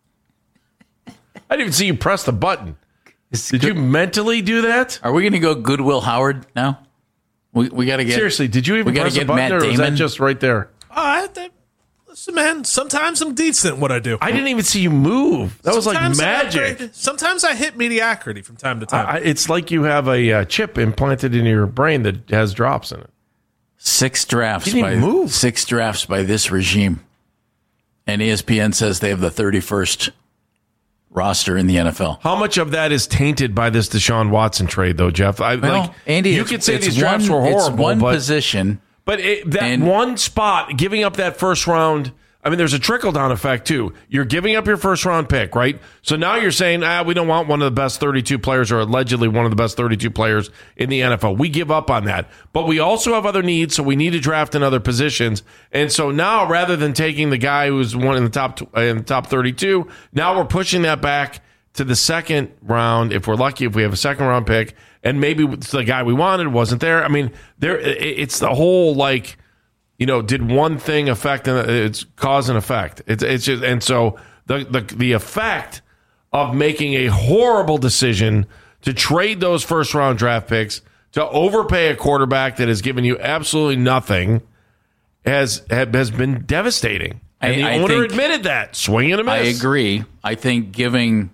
S11: I didn't even see you press the button. Did you mentally do that?
S10: Are we going to go good Will Howard now? We got to get...
S11: Seriously, did you even press the button, or was that just right there?
S14: Listen, man, sometimes I'm decent at what I do.
S11: I didn't even see you move. That was like magic.
S14: Sometimes I hit mediocrity from time to time.
S11: It's like you have a chip implanted in your brain that has drops in it.
S10: 6 drafts by 6 drafts by this regime. And ESPN says they have the 31st roster in the NFL.
S11: How much of that is tainted by this Deshaun Watson trade, though, Jeff?
S10: Andy,
S11: you could say these drafts were horrible.
S10: It's one position.
S11: But one spot, giving up that first round, I mean, there's a trickle-down effect, too. You're giving up your first-round pick, right? So now you're saying, we don't want one of the best 32 players, or allegedly one of the best 32 players in the NFL. We give up on that. But we also have other needs, so we need to draft in other positions. And so now, rather than taking the guy who's one in the top 32, now we're pushing that back to the second round, if we're lucky, if we have a second-round pick, and maybe the guy we wanted wasn't there. I mean, it's the whole, did one thing affect, and it's cause and effect. It's just, and so the effect of making a horrible decision to trade those first round draft picks, to overpay a quarterback that has given you absolutely nothing, has been devastating. And the owner admitted that. Swing and a miss.
S10: I agree. I think giving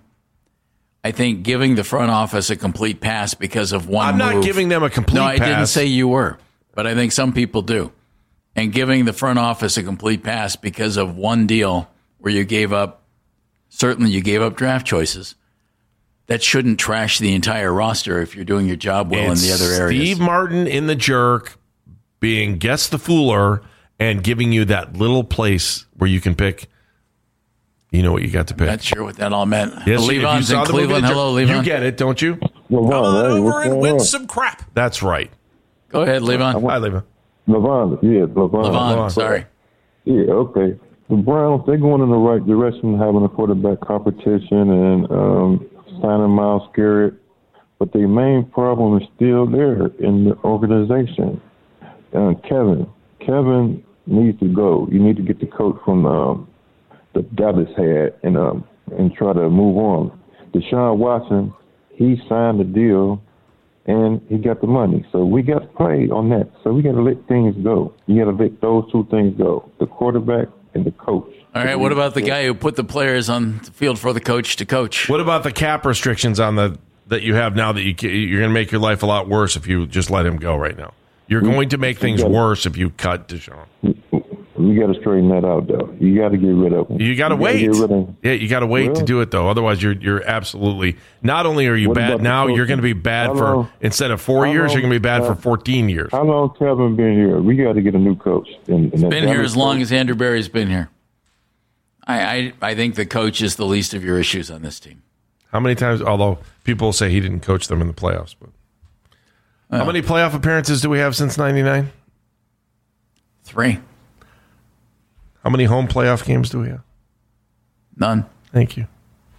S10: the front office a complete pass because of one move.
S11: I'm not giving them a complete pass.
S10: No, I didn't say you were, but I think some people do. And giving the front office a complete pass because of one deal where you gave up draft choices, that shouldn't trash the entire roster if you're doing your job well in the other areas.
S11: Steve Martin in the jerk being guess the fooler and giving you that little place where you can pick. You know what you got to pick.
S10: Not sure what that all meant.
S11: Yes,
S10: Levon's in Cleveland. Hello, Levon.
S11: You get it, don't you?
S14: Come on over and win some crap.
S11: That's right.
S10: Go ahead, Levon.
S11: Hi, Levon.
S10: Levon, sorry.
S15: Yeah, okay. The Browns, they're going in the right direction, having a quarterback competition and signing Myles Garrett. But the main problem is still there in the organization. Kevin needs to go. You need to get the coach from the Dallas had and try to move on. Deshaun Watson, he signed the deal and he got the money. So we got to play on that. So we got to let things go. You got to let those two things go, the quarterback and the coach.
S10: All right, what about the guy who put the players on the field for the coach to coach?
S11: What about the cap restrictions on that you have now that you're going to make your life a lot worse if you just let him go right now? You're going to make things worse if you cut Deshaun.
S15: You got to straighten that out, though. You got to get rid of him.
S11: You got to wait. You got to wait to do it, though. Otherwise, you're absolutely. Not only are you bad now, you're going to be bad for instead of 4 years, you're going to be bad for 14 years.
S15: How long Kevin been here? We got to get a new coach.
S10: He's been here as long as Andrew Berry's been here. I think the coach is the least of your issues on this team.
S11: How many times? Although people say he didn't coach them in the playoffs, but how many playoff appearances do we have since '99?
S10: 3.
S11: How many home playoff games do we have?
S10: None.
S11: Thank you.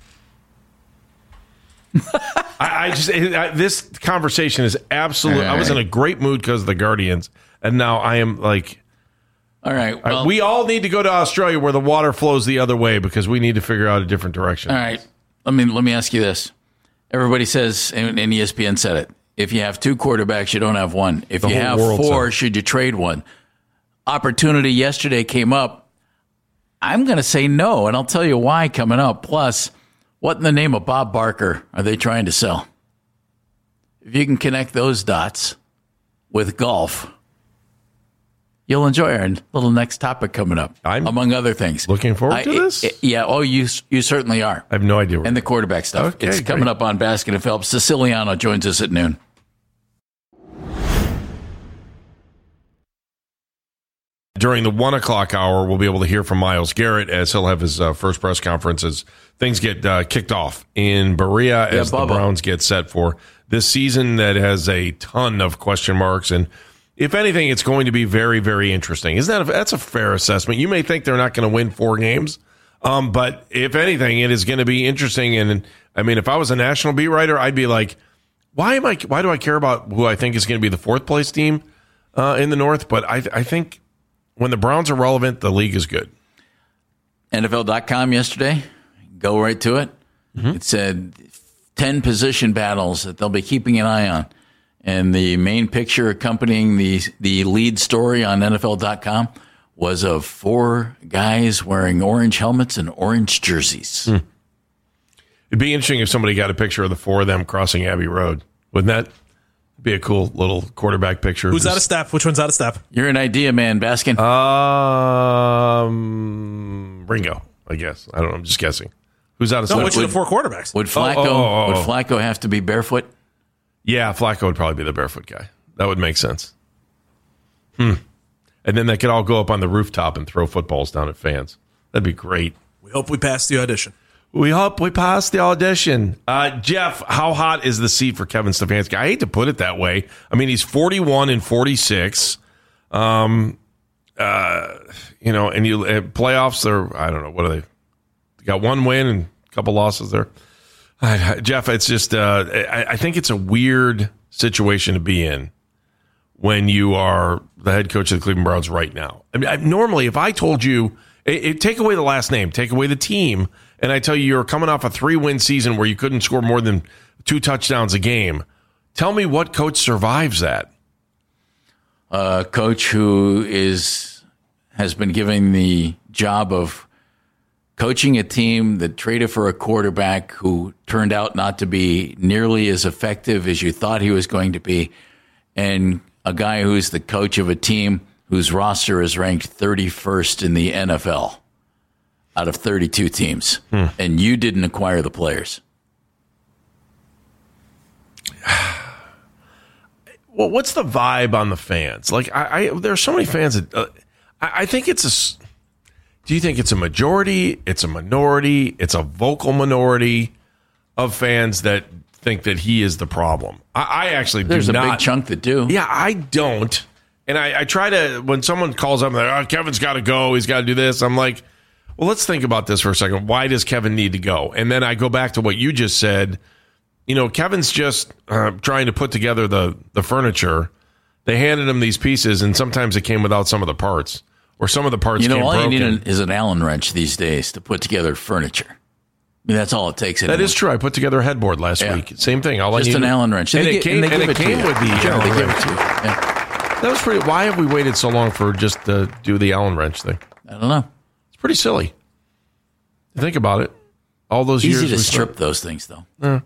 S11: This conversation is absolute. I was in a great mood because of the Guardians, and now I am like,
S10: all right. Well,
S11: we all need to go to Australia where the water flows the other way because we need to figure out a different direction.
S10: All right. Let me ask you this. Everybody says, and ESPN said it, if you have 2 quarterbacks, you don't have one. If you have 4, should you trade one? Opportunity yesterday came up. I'm going to say no, and I'll tell you why coming up. Plus, what in the name of Bob Barker are they trying to sell? If you can connect those dots with golf, you'll enjoy our little next topic coming up, among other things.
S11: Looking forward to this?
S10: You certainly are.
S11: I have no idea.
S10: And the quarterback stuff.
S11: Okay,
S10: it's coming up on Basket and Phelps. Siciliano joins us at noon.
S11: during the 1 o'clock hour, we'll be able to hear from Myles Garrett as he'll have his first press conference as things get kicked off in Berea as the Browns get set for this season that has a ton of question marks. And if anything, it's going to be very, very interesting. That's a fair assessment? You may think they're not going to win 4 games, but if anything, it is going to be interesting. And I mean, if I was a national beat writer, I'd be like, why do I care about who I think is going to be the 4th place team in the North? But I think when the Browns are relevant, the league is good.
S10: NFL.com yesterday, go right to it. Mm-hmm. It said 10 position battles that they'll be keeping an eye on. And the main picture accompanying the lead story on NFL.com was of 4 guys wearing orange helmets and orange jerseys.
S11: It'd be interesting if somebody got a picture of the 4 of them crossing Abbey Road. Wouldn't that be a cool little quarterback picture?
S14: Who's out of step? Which one's out of step?
S10: You're an idea man, Baskin.
S11: Ringo, I guess. I don't know. I'm just guessing. Who's out of step?
S14: No, which of the 4 quarterbers?
S10: Would Flacco have to be barefoot?
S11: Yeah, Flacco would probably be the barefoot guy. That would make sense. And then they could all go up on the rooftop and throw footballs down at fans. That'd be great.
S14: We hope we pass the audition.
S11: We hope we pass the audition. Jeff, how hot is the seat for Kevin Stefanski? I hate to put it that way. I mean, he's 41-46. And playoffs are, I don't know, what are they? They got 1 win and a couple losses there. Jeff, it's just, I think it's a weird situation to be in when you are the head coach of the Cleveland Browns right now. I mean, normally, if I told you, take away the last name, take away the team, and I tell you you're coming off a 3-win season where you couldn't score more than 2 touchdowns a game, tell me what coach survives that.
S10: A coach who has been given the job of coaching a team that traded for a quarterback who turned out not to be nearly as effective as you thought he was going to be, and a guy who's the coach of a team whose roster is ranked 31st in the NFL out of 32 teams, and you didn't acquire the players.
S11: Well, what's the vibe on the fans? Like, there are so many fans that I think it's a. Do you think it's a majority? It's a minority? It's a vocal minority of fans that think that he is the problem. I actually do not.
S10: There's a big chunk that do.
S11: Yeah, I don't. And I try to, when someone calls up and they're, Kevin's got to go, he's got to do this, I'm like, well, let's think about this for a second. Why does Kevin need to go? And then I go back to what you just said. You know, Kevin's just trying to put together the furniture. They handed him these pieces, and sometimes it came without some of the parts, or some of the parts came broken.
S10: All you need is an Allen wrench these days to put together furniture. I mean, that's all it takes.
S11: That is true. I put together a headboard last week. Same thing.
S10: Just an Allen wrench.
S11: And it came with the Allen wrench.
S10: Yeah.
S11: That was pretty. Why have we waited so long for just to do the Allen wrench thing?
S10: I don't know.
S11: It's pretty silly. Think about it. All those years.
S10: Easy to strip those things, though.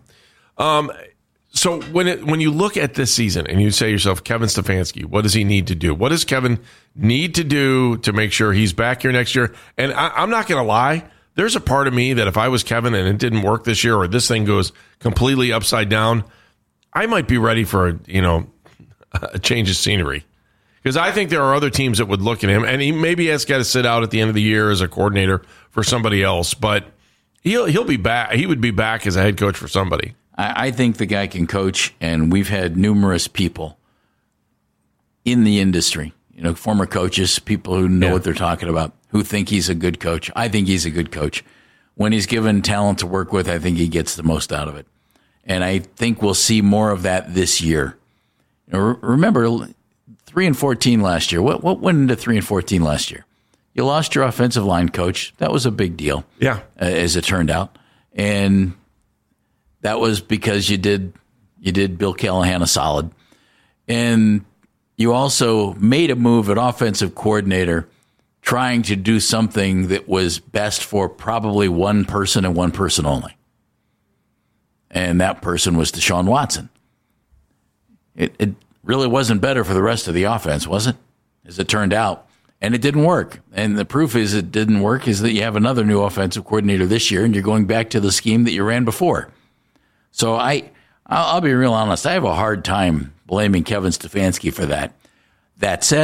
S11: So when you look at this season and you say to yourself, Kevin Stefanski, what does he need to do? What does Kevin need to do to make sure he's back here next year? And I'm not going to lie. There's a part of me that if I was Kevin and it didn't work this year, or this thing goes completely upside down, I might be ready for a change of scenery. Because I think there are other teams that would look at him, and he maybe has got to sit out at the end of the year as a coordinator for somebody else, but he'll be back. He would be back as a head coach for somebody.
S10: I think the guy can coach, and we've had numerous people in the industry, former coaches, people who know what they're talking about, who think he's a good coach. I think he's a good coach. When he's given talent to work with, I think he gets the most out of it. And I think we'll see more of that this year. Remember, 3-14 last year. What went into 3-14 last year? You lost your offensive line coach. That was a big deal.
S11: Yeah,
S10: as it turned out, and that was because you did Bill Callahan a solid, and you also made a move at offensive coordinator, trying to do something that was best for probably one person and one person only, and that person was Deshaun Watson. It really wasn't better for the rest of the offense, was it? As it turned out. And it didn't work. And the proof is it didn't work is that you have another new offensive coordinator this year, and you're going back to the scheme that you ran before. So I'll be real honest. I have a hard time blaming Kevin Stefanski for that. That said,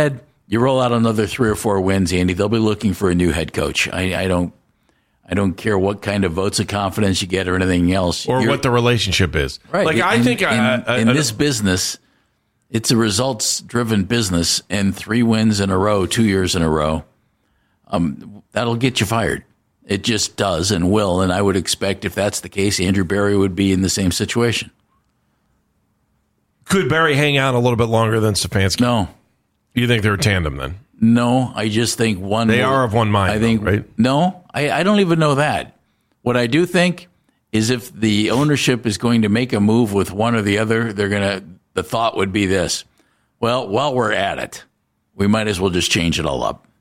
S10: You roll out another 3 or 4 wins, Andy, they'll be looking for a new head coach. I don't care what kind of votes of confidence you get or anything else.
S11: Or what the relationship is.
S10: Right.
S11: Like, I think
S10: in this business, it's a results-driven business, and 3 wins in a row, 2 years in a row, that'll get you fired. It just does and will, and I would expect if that's the case, Andrew Berry would be in the same situation.
S11: Could Berry hang out a little bit longer than Stefanski?
S10: No.
S11: You think they're a tandem then?
S10: No, I just think one.
S11: They are of one mind.
S10: I think,
S11: right?
S10: No, I don't even know that. What I do think is if the ownership is going to make a move with one or the other, the thought would be this: well, while we're at it, we might as well just change it all up.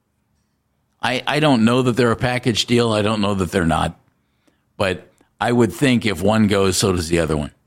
S10: I don't know that they're a package deal. I don't know that they're not, but I would think if one goes, so does the other one.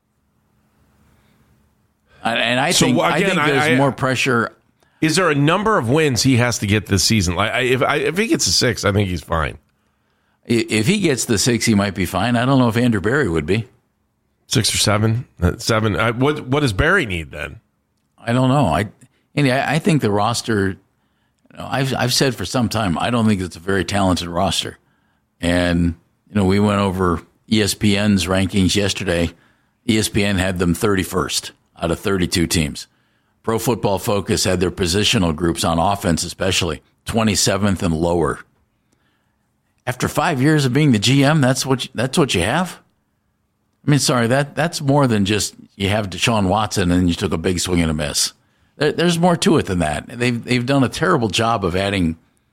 S10: And I think there's more pressure.
S11: Is there a number of wins he has to get this season? Like, if he gets a 6, I think he's fine.
S10: If he gets the 6, he might be fine. I don't know if Andrew Berry would be
S11: 6 or 7. 7. What does Berry need then?
S10: I don't know. I think the roster. I've said for some time I don't think it's a very talented roster, and we went over ESPN's rankings yesterday. ESPN had them 31st out of 32 teams. Pro Football Focus had their positional groups on offense, especially 27th and lower. After 5 years of being the GM, that's what you have. I mean, sorry, that's more than just you have Deshaun Watson and you took a big swing and a miss. There's more to it than that. They've done a terrible job of adding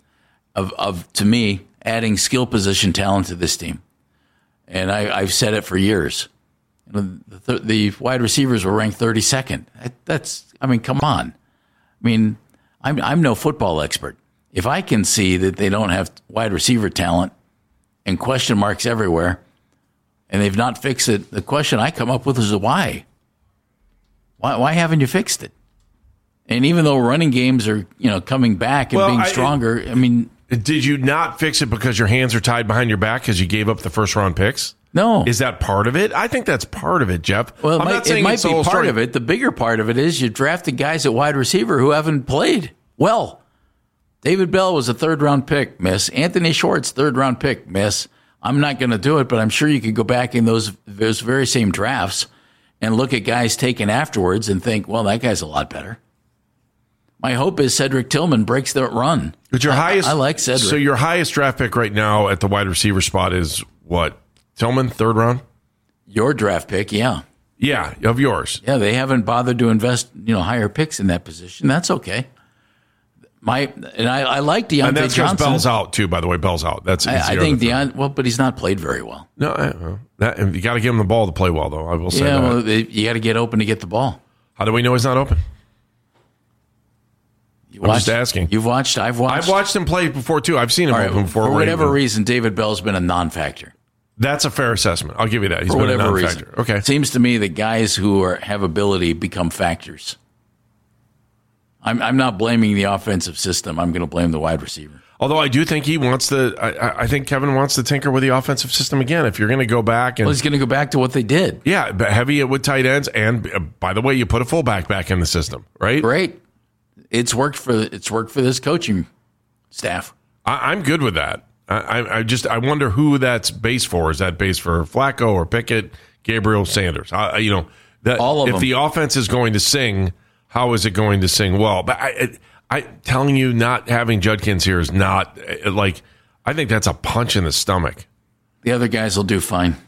S10: skill position talent to this team, and I've said it for years. The wide receivers were ranked 32nd. Come on. I'm no football expert. If I can see that they don't have wide receiver talent and question marks everywhere, and they've not fixed it, the question I come up with is why? Why haven't you fixed it? And even though running games are coming back and being stronger,
S11: did you not fix it because your hands are tied behind your back because you gave up the first round picks?
S10: No.
S11: Is that part of it? I think that's part of it, Jeff.
S10: Well, it might be part of it. The bigger part of it is you drafted guys at wide receiver who haven't played well. David Bell was a 3rd-round pick, miss. Anthony Schwartz, 3rd-round pick, miss. I'm not going to do it, but I'm sure you could go back in those very same drafts and look at guys taken afterwards and think, well, that guy's a lot better. My hope is Cedric Tillman breaks that run.
S11: But your highest,
S10: I like Cedric.
S11: So your highest draft pick right now at the wide receiver spot is what? Tillman, 3rd round?
S10: Your draft pick, yeah.
S11: Yeah, of yours.
S10: Yeah, they haven't bothered to invest, higher picks in that position. That's okay. I like Deontay Johnson.
S11: And that's because Bell's out too. By the way, Bell's out. That's
S10: I think but he's not played very well.
S11: No, you got to give him the ball to play well, though. I will say that.
S10: Yeah, well, you got to get open to get the ball.
S11: How do we know he's not open? I'm just asking.
S10: I've watched.
S11: I've watched him play before too. I've seen him open before.
S10: For whatever reason, David Bell's been a non-factor.
S11: That's a fair assessment. I'll give you that. He's been a non-factor.
S10: Reason. Okay. It seems to me that guys who have ability become factors. I'm not blaming the offensive system. I'm going to blame the wide receiver.
S11: Although I do think he wants to. I think Kevin wants to tinker with the offensive system again. If you're going to go back and
S10: he's going to go back to what they did.
S11: Yeah, but heavy with tight ends, and by the way, you put a fullback back in the system, right?
S10: Great. It's worked for this coaching staff.
S11: I'm good with that. I wonder who that's based for. Is that based for Flacco or Pickett, Gabriel, Sanders? All of them. If the offense is going to sing, how is it going to sing well? But I telling you, not having Judkins here is not like. I think that's a punch in the stomach.
S10: The other guys will do fine.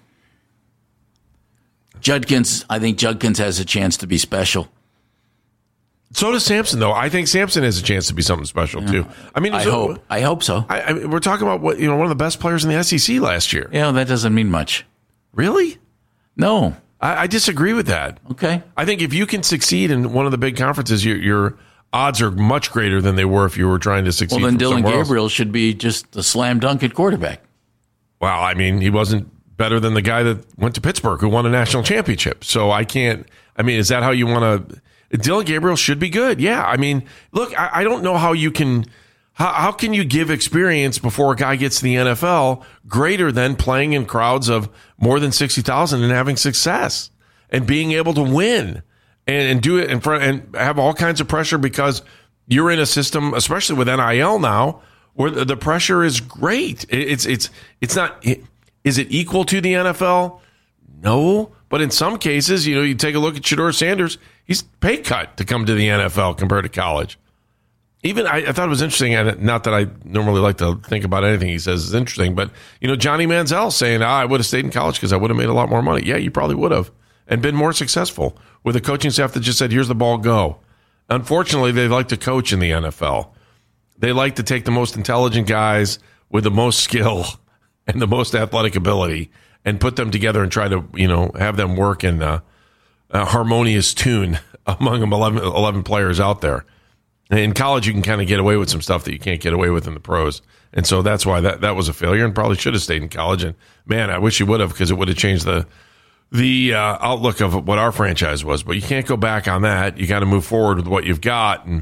S10: I think Judkins has a chance to be special.
S11: So does Sampson, though. I think Sampson has a chance to be something special too.
S10: I hope so.
S11: We're talking about one of the best players in the SEC last year.
S10: Yeah, that doesn't mean much.
S11: Really?
S10: No,
S11: I disagree with that.
S10: Okay.
S11: I think if you can succeed in one of the big conferences, your odds are much greater than they were if you were trying to succeed.
S10: Well, then Dylan Gabriel should be just a slam dunk at quarterback.
S11: Well, he wasn't better than the guy that went to Pittsburgh who won a national championship. So I can't. Is that how you want to? Dylan Gabriel should be good. Yeah. Look, I don't know how you can. How can you give experience before a guy gets to the NFL greater than playing in crowds of more than 60,000 and having success and being able to win and do it in front and have all kinds of pressure because you're in a system, especially with NIL now, where the pressure is great. It's not. Is it equal to the NFL? No, but in some cases, you take a look at Shedeur Sanders. He's pay cut to come to the NFL compared to college. Even I thought it was interesting, and not that I normally like to think about anything he says is interesting, but Johnny Manziel saying, I would have stayed in college because I would have made a lot more money. Yeah, you probably would have, and been more successful with a coaching staff that just said, here's the ball, go. Unfortunately, they like to coach in the NFL. They like to take the most intelligent guys with the most skill and the most athletic ability and put them together and try to, have them work in a harmonious tune among 11 players out there. In college, you can kind of get away with some stuff that you can't get away with in the pros. And so that's why that was a failure and probably should have stayed in college. And, man, I wish he would have, because it would have changed the outlook of what our franchise was. But you can't go back on that. You got to move forward with what you've got. And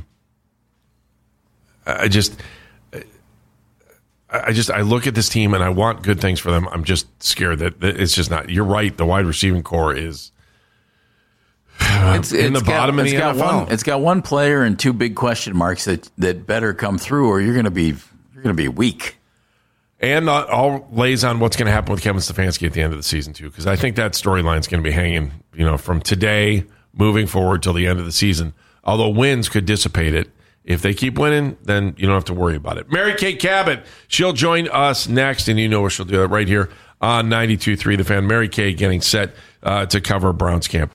S11: I look at this team and I want good things for them. I'm just scared that it's just not. You're right. The wide receiving core is in the bottom of the NFL.
S10: It's got one player and two big question marks that better come through, or you're going to be weak.
S11: And all lays on what's going to happen with Kevin Stefanski at the end of the season too, because I think that storyline is going to be hanging, from today moving forward till the end of the season. Although wins could dissipate it. If they keep winning, then you don't have to worry about it. Mary Kay Cabot, she'll join us next, and where she'll do that right here on 92.3 The Fan. Mary Kay getting set to cover Browns camp.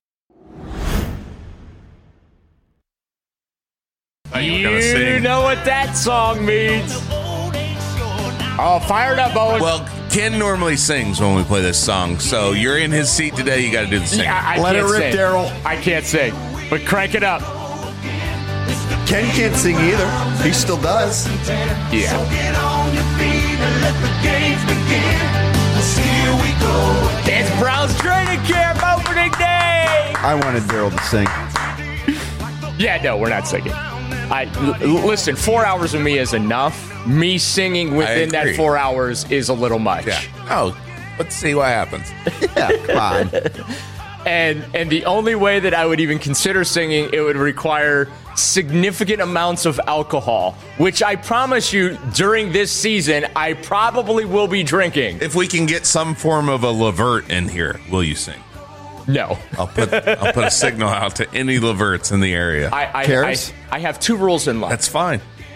S7: You know what that song means. Oh, fired up, Owen.
S16: Well, Ken normally sings when we play this song, so you're in his seat today. You got to do the singing.
S7: Let it rip, Daryl. I can't sing, but crank it up.
S8: Ken can't sing either. He still does.
S7: Yeah.
S5: So get on your feet and let the games begin. Here we go.
S7: It's Browns training camp opening day.
S8: I wanted Daryl to sing.
S7: Yeah, no, we're not singing. Listen, 4 hours of me is enough. Me singing within that 4 hours is a little much.
S16: Yeah. Oh, let's see what happens.
S8: Yeah, come on.
S7: And the only way that I would even consider singing, it would require significant amounts of alcohol, which I promise you during this season, I probably will be drinking.
S16: If we can get some form of a Levert in here, will you sing?
S7: No.
S16: I'll put a signal out to any Leverts in the area.
S7: I have two rules in life.
S16: That's fine.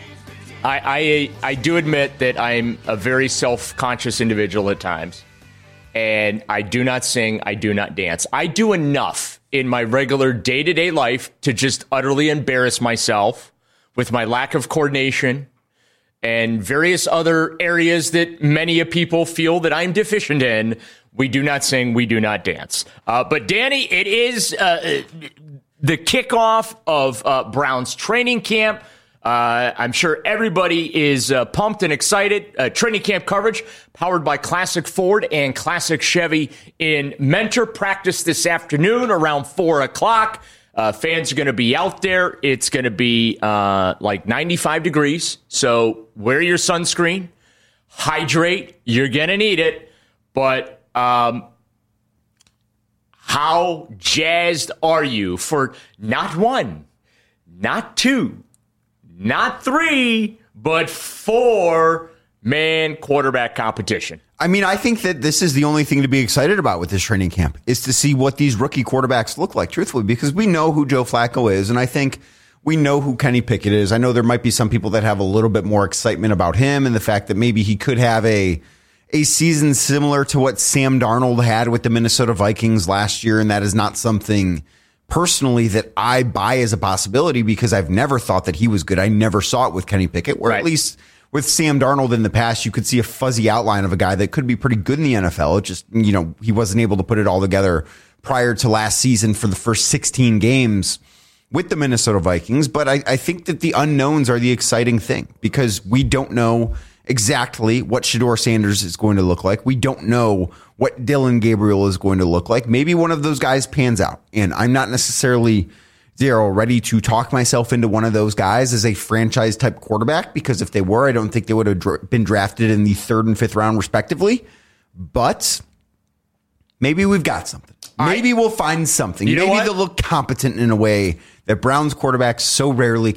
S7: I do admit that I'm a very self-conscious individual at times. And I do not sing, I do not dance. I do enough in my regular day-to-day life to just utterly embarrass myself with my lack of coordination and various other areas that many people feel that I'm deficient in. We do not sing, we do not dance. But Danny, it is the kickoff of Browns training camp. I'm sure everybody is pumped and excited. Training camp coverage powered by Classic Ford and Classic Chevy in Mentor. Practice this afternoon around 4 o'clock. Fans are going to be out there. It's going to be like 95 degrees. So wear your sunscreen. Hydrate. You're going to need it. But how jazzed are you for not one, not two, not three, but 4-man quarterback competition?
S8: I mean, I think that this is the only thing to be excited about with this training camp is to see what these rookie quarterbacks look like, truthfully, because we know who Joe Flacco is, and I think we know who Kenny Pickett is. I know there might be some people that have a little bit more excitement about him and the fact that maybe he could have a season similar to what Sam Darnold had with the Minnesota Vikings last year, and that is not something personally that I buy as a possibility because I've never thought that he was good. I never saw it with Kenny Pickett, where at least with Sam Darnold in the past, you could see a fuzzy outline of a guy that could be pretty good in the NFL. It just, he wasn't able to put it all together prior to last season for the first 16 games with the Minnesota Vikings. But I think that the unknowns are the exciting thing because we don't know exactly what Shedeur Sanders is going to look like. We don't know what Dillon Gabriel is going to look like. Maybe one of those guys pans out. And I'm not necessarily, ready to talk myself into one of those guys as a franchise type quarterback, because if they were, I don't think they would have been drafted in the 3rd and 5th round respectively. But maybe we've got something. Maybe we'll find something. Maybe they'll look competent in a way that Browns quarterbacks so rarely can.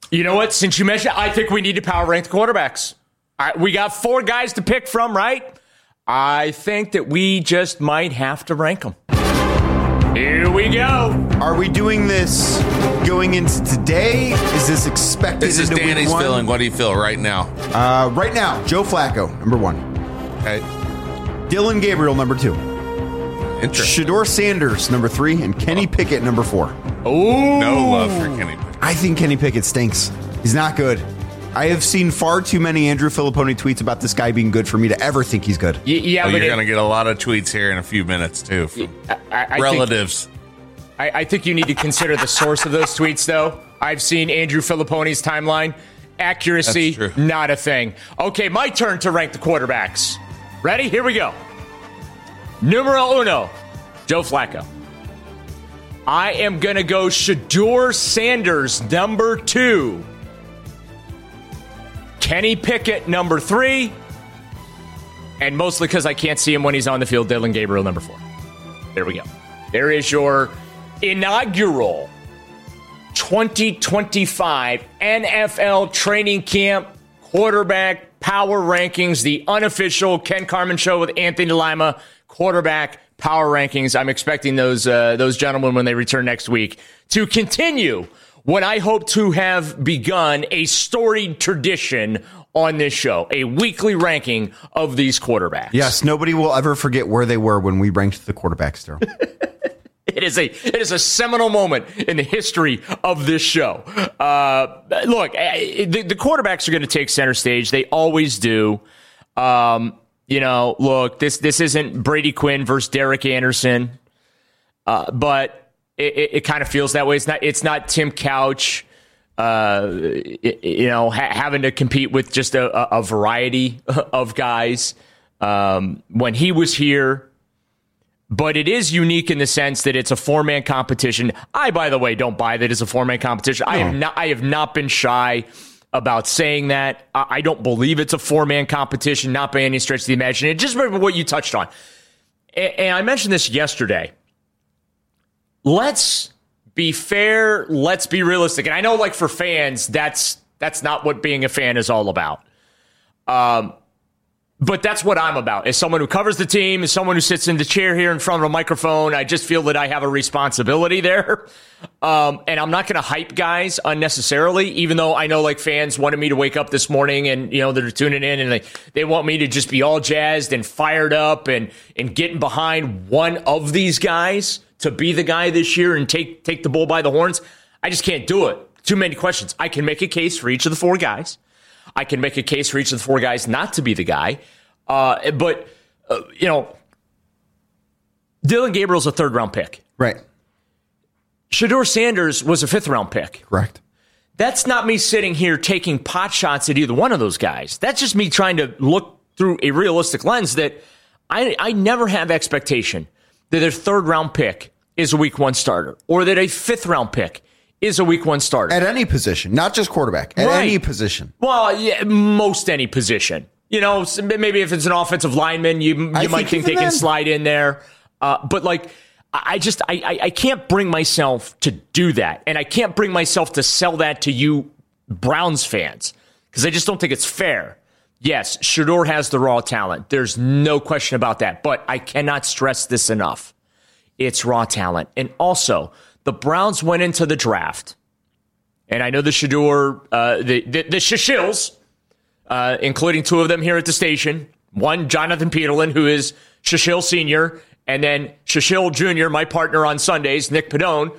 S7: You know what? Since you mentioned, I think we need to power rank the quarterbacks. We got 4 guys to pick from, right? I think that we just might have to rank them. Here we go.
S8: Are we doing this going into today? Is this expected?
S16: This is Danny's feeling. What do you feel right now?
S8: Right now, Joe Flacco, number 1.
S16: Okay.
S8: Dylan Gabriel, number 2.
S16: Interesting.
S8: Shedeur Sanders, number 3, and Kenny Pickett, number 4.
S7: Oh,
S16: no love for Kenny Pickett.
S8: I think Kenny Pickett stinks. He's not good. I have seen far too many Andrew Filipponi tweets about this guy being good for me to ever think he's good.
S7: Yeah,
S16: but you're going to get a lot of tweets here in a few minutes, too, from relatives.
S7: I think you need to consider the source of those tweets, though. I've seen Andrew Filipponi's timeline. Accuracy, not a thing. Okay, my turn to rank the quarterbacks. Ready? Here we go. Numero uno, Joe Flacco. I am going to go Shedeur Sanders, number 2. Kenny Pickett, number 3. And mostly because I can't see him when he's on the field, Dylan Gabriel, number 4. There we go. There is your inaugural 2025 NFL Training Camp Quarterback Power Rankings, the unofficial Ken Carman Show with Anthony Lima Quarterback Power Rankings. I'm expecting those gentlemen, when they return next week, to continue what I hope to have begun a storied tradition on this show, a weekly ranking of these quarterbacks.
S8: Yes, nobody will ever forget where they were when we ranked the quarterbacks, Daryl.
S7: It is a seminal moment in the history of this show. Look, the quarterbacks are going to take center stage. They always do. Look, this isn't Brady Quinn versus Derek Anderson, but it kind of feels that way. It's not Tim Couch, having to compete with just a variety of guys when he was here. But it is unique in the sense that it's a 4-man competition. I, by the way, don't buy that it's a 4-man competition. No. I have not been shy about saying that. I don't believe it's a 4-man competition, not by any stretch of the imagination. Just remember what you touched on. And I mentioned this yesterday. Let's be fair. Let's be realistic. And I know, like, for fans, that's not what being a fan is all about. But that's what I'm about. As someone who covers the team, as someone who sits in the chair here in front of a microphone, I just feel that I have a responsibility there. And I'm not going to hype guys unnecessarily, even though I know, like, fans wanted me to wake up this morning and, they're tuning in and they want me to just be all jazzed and fired up and getting behind one of these guys to be the guy this year and take the bull by the horns. I just can't do it. Too many questions. I can make a case for each of the 4 guys. I can make a case for each of the 4 guys not to be the guy. But Dylan Gabriel's a 3rd-round pick.
S8: Right.
S7: Shedeur Sanders was a 5th-round pick.
S8: Correct.
S7: That's not me sitting here taking pot shots at either one of those guys. That's just me trying to look through a realistic lens that I never have expectation that a 3rd-round pick is a Week 1 starter or that a 5th-round pick is a Week 1 starter.
S8: At any position, not just quarterback. At any position.
S7: Well, yeah, most any position. Maybe if it's an offensive lineman, you might think they can slide in there. But, like, I can't bring myself to do that. And I can't bring myself to sell that to you Browns fans because I just don't think it's fair. Yes, Shedeur has the raw talent. There's no question about that. But I cannot stress this enough. It's raw talent. And also, the Browns went into the draft, and I know the Shedeur, the Shishills, including 2 of them here at the station. One, Jonathan Peterlin, who is Shishill Sr., and then Shishill Jr., my partner on Sundays, Nick Padone,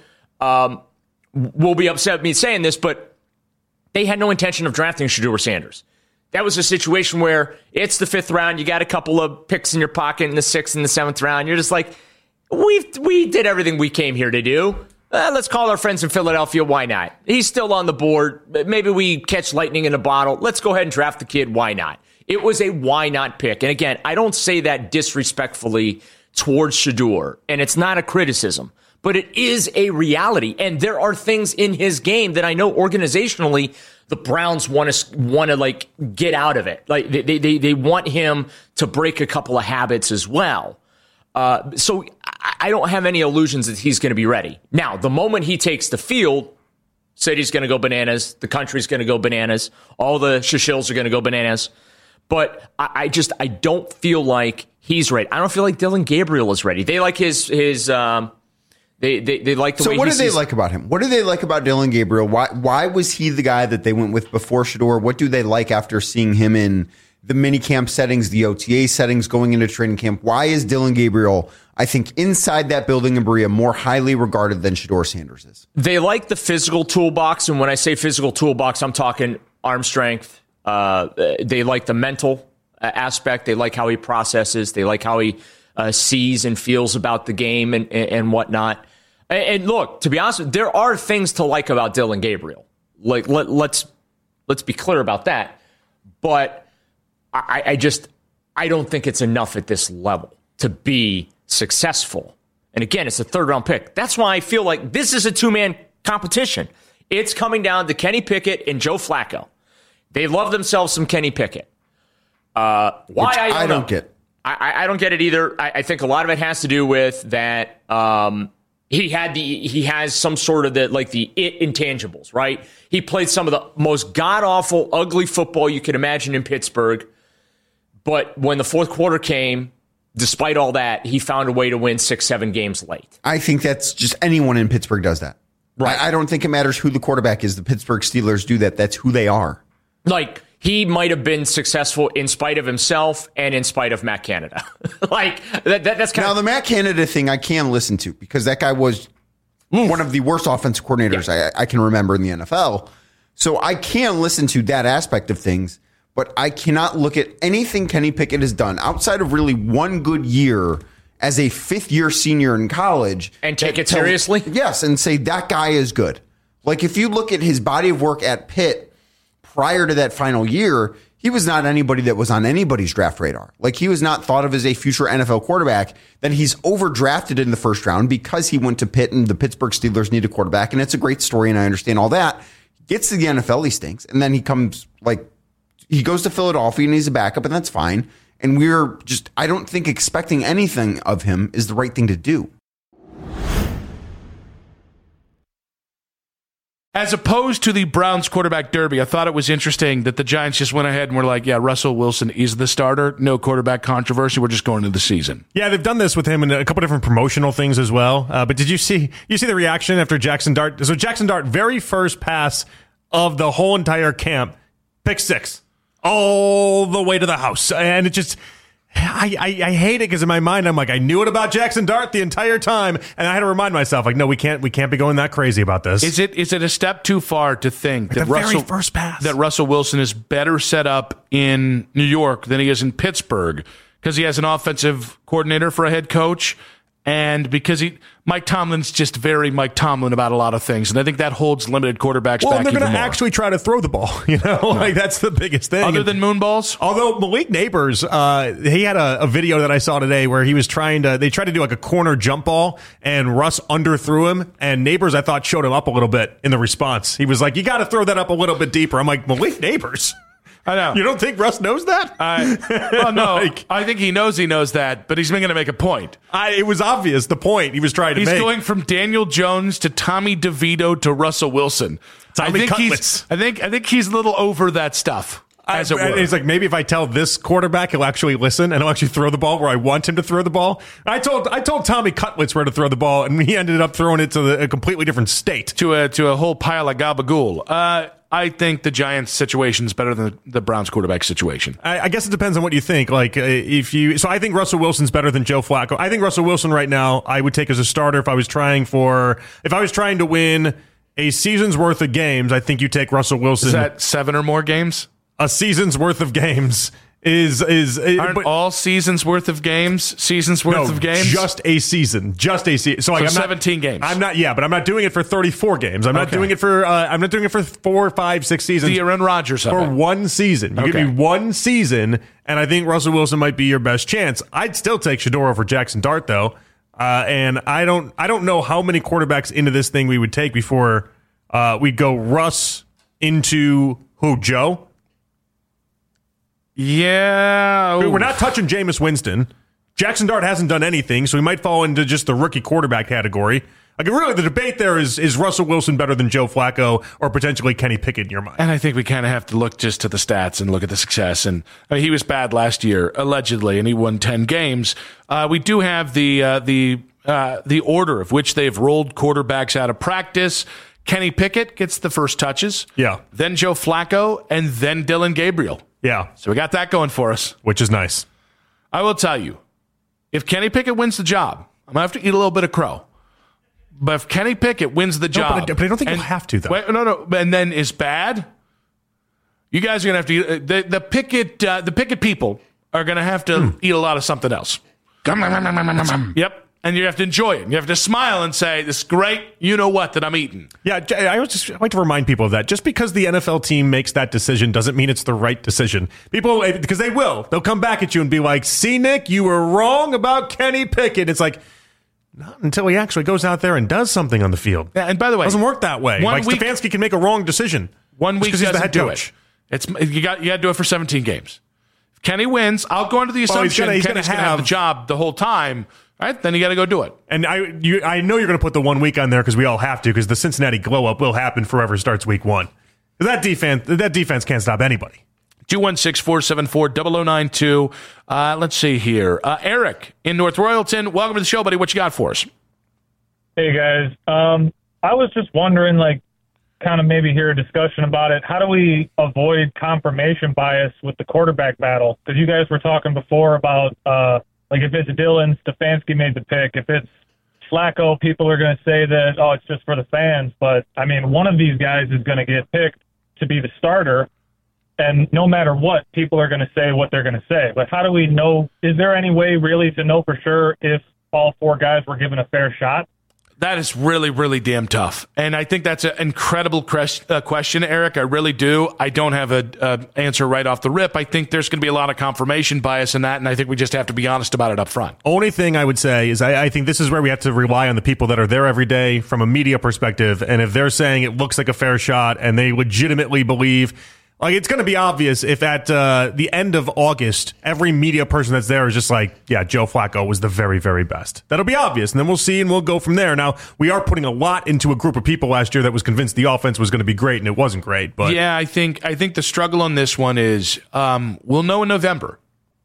S7: will be upset with me saying this, but they had no intention of drafting Shedeur Sanders. That was a situation where it's the 5th round, you got a couple of picks in your pocket in the 6th and the 7th round. You're just like, we did everything we came here to do. Let's call our friends in Philadelphia. Why not? He's still on the board. Maybe we catch lightning in a bottle. Let's go ahead and draft the kid. Why not? It was a why not pick. And again, I don't say that disrespectfully towards Shedeur, and it's not a criticism, but it is a reality. And there are things in his game that I know organizationally the Browns want to like get out of it. Like they want him to break a couple of habits as well. So I don't have any illusions that he's going to be ready. Now, the moment he takes the field, City's going to go bananas. The country's going to go bananas. All the shishills are going to go bananas. But I don't feel like he's ready. I don't feel like Dillon Gabriel is ready. They like his they like the way he sees.
S8: So what do they like about him? What do they like about Dillon Gabriel? Why was he the guy that they went with before Shedeur? What do they like after seeing him in the minicamp settings, the OTA settings, going into training camp? Why is Dillon Gabriel, I think, inside that building in Berea, more highly regarded than Shedeur Sanders is?
S7: They like the physical toolbox, and when I say physical toolbox, I'm talking arm strength. They like the mental aspect. They like how he processes. They like how he sees and feels about the game and whatnot. And look, to be honest, there are things to like about Dillon Gabriel. Like let's be clear about that. But I don't think it's enough at this level to be successful. And again, it's a third-round pick. That's why I feel like this is a two-man competition. It's coming down to Kenny Pickett and Joe Flacco. They love themselves some Kenny Pickett. Why? I don't get. I don't get it either. I think a lot of it has to do with that he has some sort of the intangibles, right? He played some of the most god-awful, ugly football you could imagine in Pittsburgh. But when the fourth quarter came, despite all that, he found a way to win 6-7 games late.
S8: I think that's just anyone in Pittsburgh does that. Right. I don't think it matters who the quarterback is. The Pittsburgh Steelers do that. That's who they are.
S7: Like, he might have been successful in spite of himself and in spite of Matt Canada. That's kind
S8: of... Now, the Matt Canada thing I can listen to because that guy was one of the worst offensive coordinators I can remember in the NFL. So I can listen to that aspect of things, but I cannot look at anything Kenny Pickett has done outside of really one good year as a fifth-year senior in college.
S7: And take it seriously?
S8: Yes, and say that guy is good. Like, if you look at his body of work at Pitt, prior to that final year, he was not anybody that was on anybody's draft radar. Like, he was not thought of as a future NFL quarterback. Then he's overdrafted in the first round because he went to Pitt and the Pittsburgh Steelers need a quarterback. And it's a great story, and I understand all that. Gets to the NFL, he stinks. And then he goes to Philadelphia and he's a backup, and that's fine. And I don't think expecting anything of him is the right thing to do.
S17: As opposed to the Browns quarterback derby, I thought it was interesting that the Giants just went ahead and were like, yeah, Russell Wilson is the starter. No quarterback controversy. We're just going into the season.
S18: Yeah, they've done this with him in a couple different promotional things as well. But did you see the reaction after Jackson Dart? So Jackson Dart, very first pass of the whole entire camp, pick 6, all the way to the house. And it just... I hate it because in my mind I'm like, I knew it about Jackson Dart the entire time, and I had to remind myself, like, no, we can't be going that crazy about this.
S17: Is it a step too far to think that Russell Wilson is better set up in New York than he is in Pittsburgh because he has an offensive coordinator for a head coach, and because Mike Tomlin's just very Mike Tomlin about a lot of things, and I think that holds limited quarterbacks back.
S18: Well, they're going to actually try to throw the ball, like that's the biggest thing.
S17: Other than moonballs?
S18: Although Malik Neighbors, he had a video that I saw today where he was they tried to do like a corner jump ball, and Russ underthrew him, and Neighbors, I thought, showed him up a little bit in the response. He was like, you got to throw that up a little bit deeper. I'm like, Malik Neighbors?
S17: I know.
S18: You don't think Russ knows that?
S17: Well, no. I think he knows that, but he's going to make a point.
S18: It was obvious, the point he was trying to make.
S17: He's going from Daniel Jones to Tommy DeVito to Russell Wilson. I think he's a little over that stuff, as it were.
S18: He's like, maybe if I tell this quarterback, he'll actually listen and he'll actually throw the ball where I want him to throw the ball. I told Tommy Cutlitz where to throw the ball, and he ended up throwing it to a completely different state.
S17: To a whole pile of gabagool. I think the Giants' situation is better than the Browns' quarterback situation.
S18: I guess it depends on what you think. Like, so I think Russell Wilson's better than Joe Flacco. I think Russell Wilson right now I would take as a starter if I was trying to win a season's worth of games. I think you take Russell Wilson.
S17: Is that 7 or more games?
S18: A season's worth of games.
S17: Aren't all seasons worth of games?
S18: Just a season. So like, I'm
S17: 17 games.
S18: I'm not doing it for 34 games. I'm not doing it for 4, 5, 6 seasons.
S17: The Aaron Rodgers
S18: for one season. You give me one season, and I think Russell Wilson might be your best chance. I'd still take Shedeur over Jackson Dart though, and I don't know how many quarterbacks into this thing we would take before we'd go Russ into Joe.
S17: Yeah.
S18: We're not touching Jameis Winston. Jackson Dart hasn't done anything, so he might fall into just the rookie quarterback category. Like, really, the debate there is Russell Wilson better than Joe Flacco or potentially Kenny Pickett in your mind?
S17: And I think we kind of have to look just to the stats and look at the success. And I mean, he was bad last year, allegedly, and he won 10 games. We do have the order of which they've rolled quarterbacks out of practice. Kenny Pickett gets the first touches.
S18: Yeah.
S17: Then Joe Flacco, and then Dillon Gabriel.
S18: Yeah.
S17: So we got that going for us.
S18: Which is nice.
S17: I will tell you, if Kenny Pickett wins the job, I'm going to have to eat a little bit of crow. But if Kenny Pickett wins the job...
S18: But I don't think you'll have to, though.
S17: No. And then is bad, you guys are going to have to eat... The Pickett people are going to have to eat a lot of something else. Yep. And you have to enjoy it. You have to smile and say, this is great, you know what, that I'm eating.
S18: Yeah, I like to remind people of that. Just because the NFL team makes that decision doesn't mean it's the right decision. People, because they will. They'll come back at you and be like, see, Nick, you were wrong about Kenny Pickett. It's like... Not until he actually goes out there and does something on the field.
S17: Yeah, and by the way,
S18: it doesn't work that way. Like Stefanski can make a wrong decision.
S17: 1 week
S18: because he's the head
S17: do
S18: coach.
S17: You got to do it for 17 games. If Kenny wins, I'll go into the assumption he's going to have the job the whole time. Right, then you got to go do it.
S18: And I know you're going to put the 1 week on there because we all have to, because the Cincinnati glow up will happen forever starts week one. That defense can't stop anybody.
S17: 216-474-0092. Let's see here. Eric in North Royalton, welcome to the show, buddy. What you got for us?
S19: Hey, guys. I was just wondering, kind of maybe hear a discussion about it. How do we avoid confirmation bias with the quarterback battle? Because you guys were talking before about, if it's Dillon, Stefanski made the pick. If it's Flacco, people are going to say that, it's just for the fans. But, I mean, one of these guys is going to get picked to be the starter. And no matter what, people are going to say what they're going to say. But how do we know? Is there any way really to know for sure if all four guys were given a fair shot?
S17: That is really, really damn tough. And I think that's an incredible question, Eric. I really do. I don't have an answer right off the rip. I think there's going to be a lot of confirmation bias in that, and I think we just have to be honest about it up front.
S18: Only thing I would say is I think this is where we have to rely on the people that are there every day from a media perspective. And if they're saying it looks like a fair shot and they legitimately believe... it's going to be obvious if at the end of August, every media person that's there is just like, yeah, Joe Flacco was the very, very best. That'll be obvious, and then we'll see, and we'll go from there. Now, we are putting a lot into a group of people last year that was convinced the offense was going to be great, and it wasn't great. But
S17: yeah, I think the struggle on this one is we'll know in November.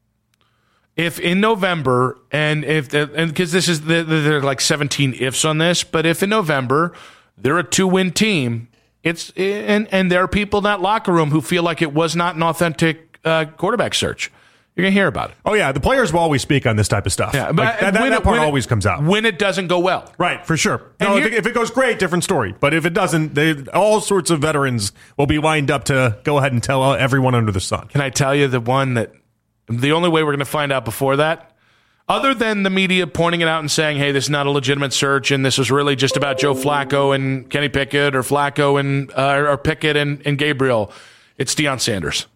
S17: If in November, and because this is there are like 17 ifs on this, but if in November they're a 2-win team. And there are people in that locker room who feel like it was not an authentic quarterback search. You're going to hear about it.
S18: Oh, yeah. The players will always speak on this type of stuff.
S17: Yeah, but
S18: that part always comes out.
S17: When it doesn't go well.
S18: Right, for sure. No, if it goes great, different story. But if it doesn't, all sorts of veterans will be lined up to go ahead and tell everyone under the sun.
S17: Can I tell you the only way we're going to find out before that? Other than the media pointing it out and saying, hey, this is not a legitimate search and this is really just about Joe Flacco and Kenny Pickett or Flacco and or Pickett and Gabriel, it's Deion Sanders.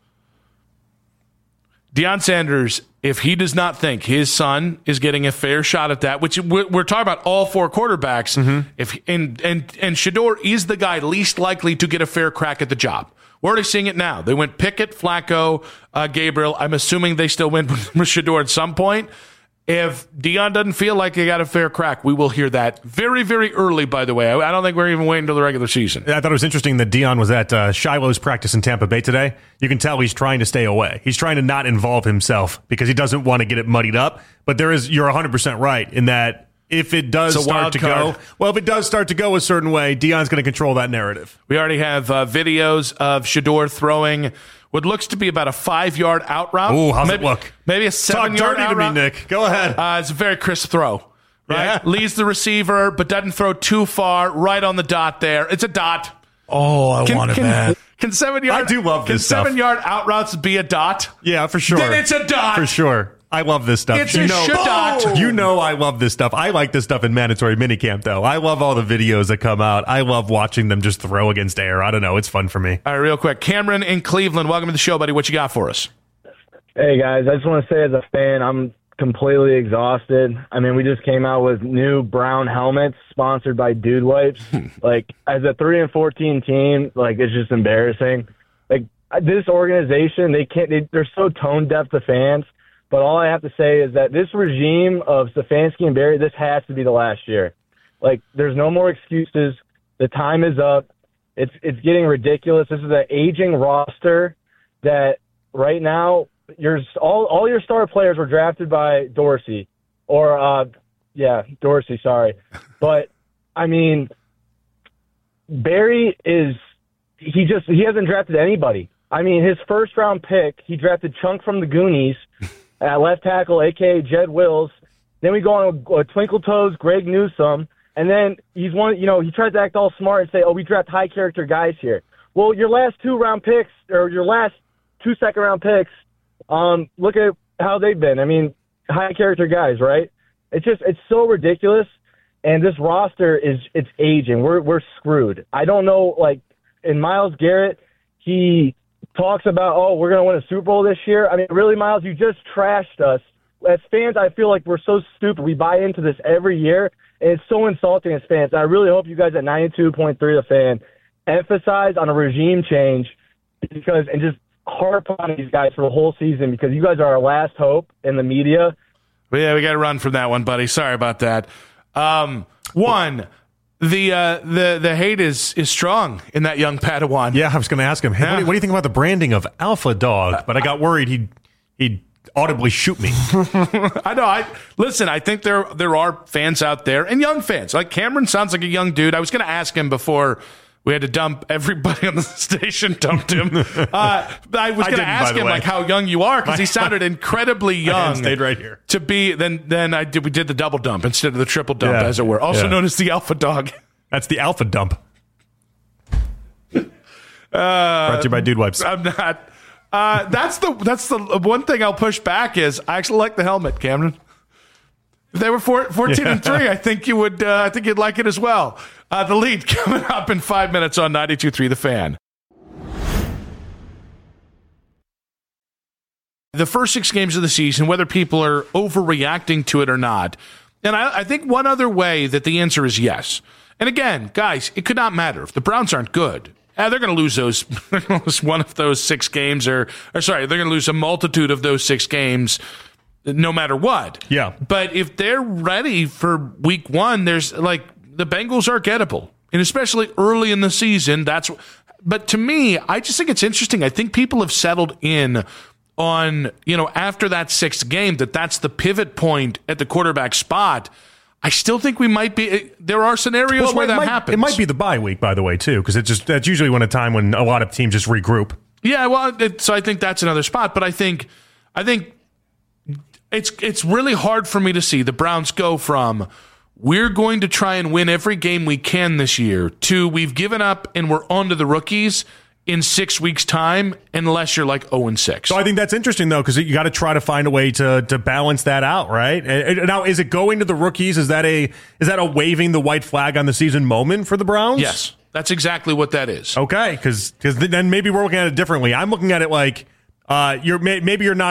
S17: Deion Sanders, if he does not think his son is getting a fair shot at that, which we're talking about all four quarterbacks, and Shedeur is the guy least likely to get a fair crack at the job. We're already seeing it now. They went Pickett, Flacco, Gabriel. I'm assuming they still went with Shedeur at some point. If Deion doesn't feel like they got a fair crack, we will hear that very, very early, by the way. I don't think we're even waiting until the regular season.
S18: I thought it was interesting that Deion was at Shiloh's practice in Tampa Bay today. You can tell he's trying to stay away. He's trying to not involve himself because he doesn't want to get it muddied up. But you're 100% right in that if it does start to go, if it does start to go a certain way, Deion's going to control that narrative.
S17: We already have videos of Shedeur throwing what looks to be about a 5-yard out route.
S18: Ooh, how's it look?
S17: Maybe a 7-yard out route.
S18: Talk dirty to me, Nick. Go ahead.
S17: It's a very crisp throw. Right?
S18: Yeah.
S17: Leads the receiver, but doesn't throw too far. Right on the dot there. It's a dot.
S14: Oh, I want it, man.
S17: Can 7-yard?
S18: I do love this stuff.
S17: Can 7-yard out routes be a dot?
S18: Yeah, for sure.
S17: Then it's a dot.
S18: For sure. I love this stuff.
S17: It's a dot.
S18: You know I love this stuff. I like this stuff in mandatory minicamp, though. I love all the videos that come out. I love watching them just throw against air. I don't know. It's fun for me.
S17: All right, real quick. Cameron in Cleveland. Welcome to the show, buddy. What you got for us?
S20: Hey, guys. I just want to say as a fan, I'm completely exhausted. I mean, we just came out with new brown helmets sponsored by Dude Wipes. As a 3-14 team, it's just embarrassing. This organization, they're so tone deaf to fans. But all I have to say is that this regime of Stefanski and Barry, this has to be the last year. Like, there's no more excuses. The time is up. It's getting ridiculous. This is an aging roster that right now all your star players were drafted by Dorsey. Dorsey, sorry. But, I mean, Barry he hasn't drafted anybody. I mean, his first-round pick, he drafted Chunk from the Goonies at left tackle, a.k.a. Jed Wills. Then we go on a Twinkle Toes, Greg Newsome. And then he tries to act all smart and say, we draft high-character guys here. Well, your last 2-round picks, or your last 2 second-round picks, look at how they've been. I mean, high-character guys, right? It's so ridiculous. And this roster it's aging. We're screwed. I don't know, like, in Myles Garrett, he talks about, we're going to win a Super Bowl this year. I mean, really, Myles, you just trashed us. As fans, I feel like we're so stupid. We buy into this every year. And it's so insulting as fans. I really hope you guys at 92.3 The Fan emphasize on a regime change and just harp on these guys for the whole season, because you guys are our last hope in the media.
S17: But yeah, we got to run from that one, buddy. Sorry about that. The hate is strong in that young Padawan.
S18: Yeah, I was going to ask him, hey, what do you think about the branding of Alpha Dog? But I got worried he'd audibly shoot me.
S17: I know. Listen, I think there are fans out there, and young fans. Like, Cameron sounds like a young dude. I was going to ask him before we had to dump everybody on the station, dumped him. I was going to ask him, like, how young you are, because he sounded incredibly young.
S18: Stayed right here.
S17: To be, then we did the double dump instead of the triple dump, as it were. Also known as the Alpha Dog.
S18: That's the Alpha Dump. Brought to you by Dude Wipes.
S17: I'm not. That's the one thing I'll push back is I actually like the helmet, Cameron. If they were 14-3, I think you would. I think you'd like it as well. The lead coming up in 5 minutes on 92.3 The Fan. The first 6 games of the season, whether people are overreacting to it or not, and I think one other way that the answer is yes. And again, guys, it could not matter if the Browns aren't good. They're going to lose one of those 6 games, they're going to lose a multitude of those 6 games, no matter what.
S18: Yeah.
S17: But if they're ready for week 1, there's the Bengals are gettable, and especially early in the season. But to me, I just think it's interesting. I think people have settled in on after that 6th game that's the pivot point at the quarterback spot. I still think we might be. There are scenarios where that happens.
S18: It might be the bye week, by the way, too, because that's usually a time when a lot of teams just regroup.
S17: Yeah, well, so I think that's another spot. But I think it's really hard for me to see the Browns go from we're going to try and win every game we can this year to we've given up and we're on to the rookies in 6 weeks' time, unless you're like 0-6.
S18: So I think that's interesting, though, because you got to try to find a way to balance that out, right? Now, is it going to the rookies? Is that a waving the white flag on the season moment for the Browns?
S17: Yes, that's exactly what that is.
S18: Okay, because then maybe we're looking at it differently. I'm looking at it like maybe you're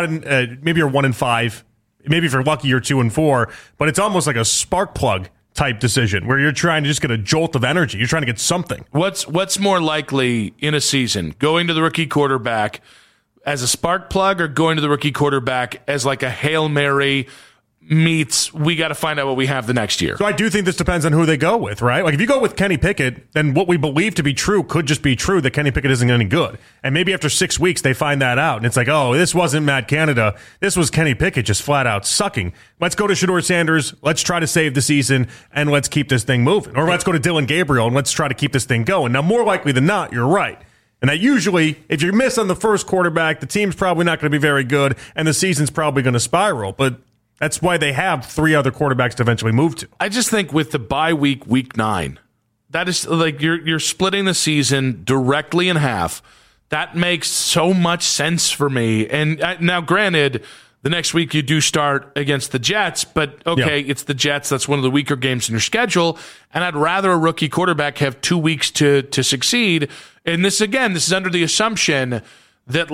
S18: 1-5, maybe if you're lucky you're 2-4, but it's almost like a spark plug type decision where you're trying to just get a jolt of energy. You're trying to get something.
S17: What's more likely in a season, going to the rookie quarterback as a spark plug or going to the rookie quarterback as like a Hail Mary meets we got to find out what we have the next year?
S18: So I do think this depends on who they go with, right? Like if you go with Kenny Pickett, then what we believe to be true could just be true, that Kenny Pickett isn't any good. And maybe after 6 weeks they find that out and it's like, oh, this wasn't Matt Canada. This was Kenny Pickett just flat out sucking. Let's go to Shedeur Sanders. Let's try to save the season and let's keep this thing moving. Or let's go to Dylan Gabriel and let's try to keep this thing going. Now, more likely than not, you're right. And that usually, if you miss on the first quarterback, the team's probably not going to be very good and the season's probably going to spiral. But that's why they have 3 other quarterbacks to eventually move to.
S17: I just think with the bye week, week 9, that is like you're splitting the season directly in half. That makes so much sense for me. And now, granted, the next week you do start against the Jets, but okay, It's the Jets. That's one of the weaker games in your schedule. And I'd rather a rookie quarterback have 2 weeks to succeed. And this is under the assumption that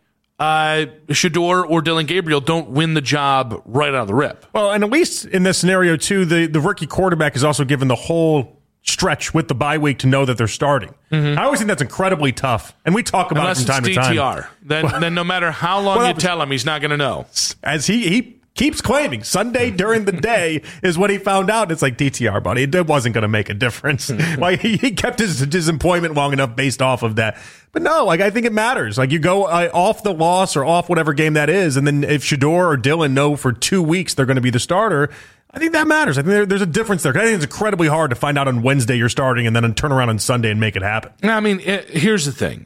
S17: Shedeur or Dylan Gabriel don't win the job right out of the rip.
S18: Well, and at least in this scenario, too, the rookie quarterback is also given the whole stretch with the bye week to know that they're starting. Mm-hmm. I always think that's incredibly tough. And we talk about it from time to time.
S17: Then no matter how long you tell him, he's not going to know.
S18: As he keeps claiming Sunday during the day is when he found out. It's like, DTR, buddy, it wasn't going to make a difference. Like, he kept his employment long enough based off of that. But no, like, I think it matters. Like, you go off the loss or off whatever game that is, and then if Shedeur or Dillon know for 2 weeks they're going to be the starter, I think that matters. I think there's a difference there. I think it's incredibly hard to find out on Wednesday you're starting and then turn around on Sunday and make it happen.
S17: I mean, here's the thing.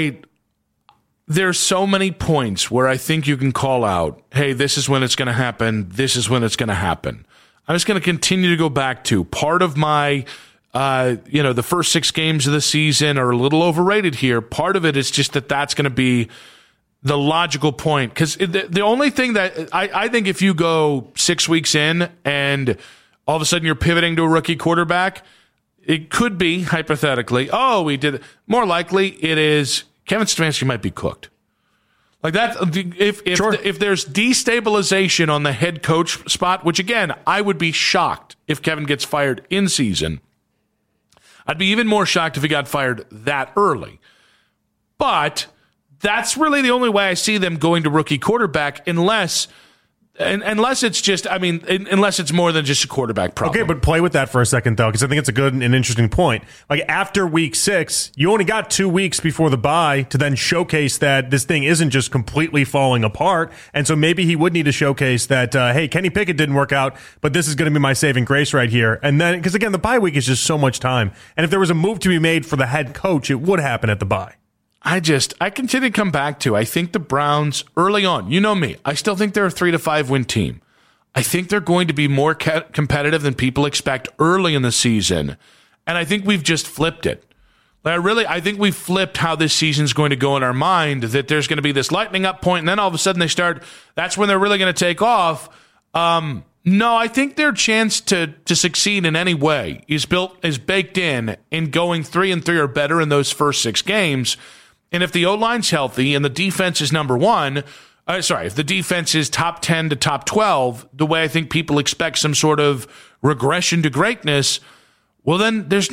S17: There's so many points where I think you can call out, hey, this is when it's going to happen. This is when it's going to happen. I'm just going to continue to go back to part of my, the first 6 games of the season are a little overrated here. Part of it is just that's going to be the logical point. Because the only thing that I think if you go 6 weeks in and all of a sudden you're pivoting to a rookie quarterback, it could be, hypothetically, we did it. More likely it is Kevin Stefanski might be cooked. Like that, if there's destabilization on the head coach spot, which again, I would be shocked if Kevin gets fired in season. I'd be even more shocked if he got fired that early. But that's really the only way I see them going to rookie quarterback unless it's just, unless it's more than just a quarterback problem.
S18: Okay, but play with that for a second, though, because I think it's a good and interesting point. Like, after week 6, you only got 2 weeks before the bye to then showcase that this thing isn't just completely falling apart. And so maybe he would need to showcase that, hey, Kenny Pickett didn't work out, but this is going to be my saving grace right here. And then, because again, the bye week is just so much time. And if there was a move to be made for the head coach, it would happen at the bye.
S17: I continue to come back to, I think the Browns early on, you know me, I still think they're a 3 to 5 win team. I think they're going to be more competitive than people expect early in the season. And I think we've just flipped it. I think we've flipped how this season's going to go in our mind, that there's going to be this lightning up point, and then all of a sudden that's when they're really going to take off. No, I think their chance to succeed in any way is baked in going 3-3 or better in those first 6 games. And if the O-line's healthy and the defense is number 1, if the defense is top 10 to top 12, the way I think people expect some sort of regression to greatness, well, then there's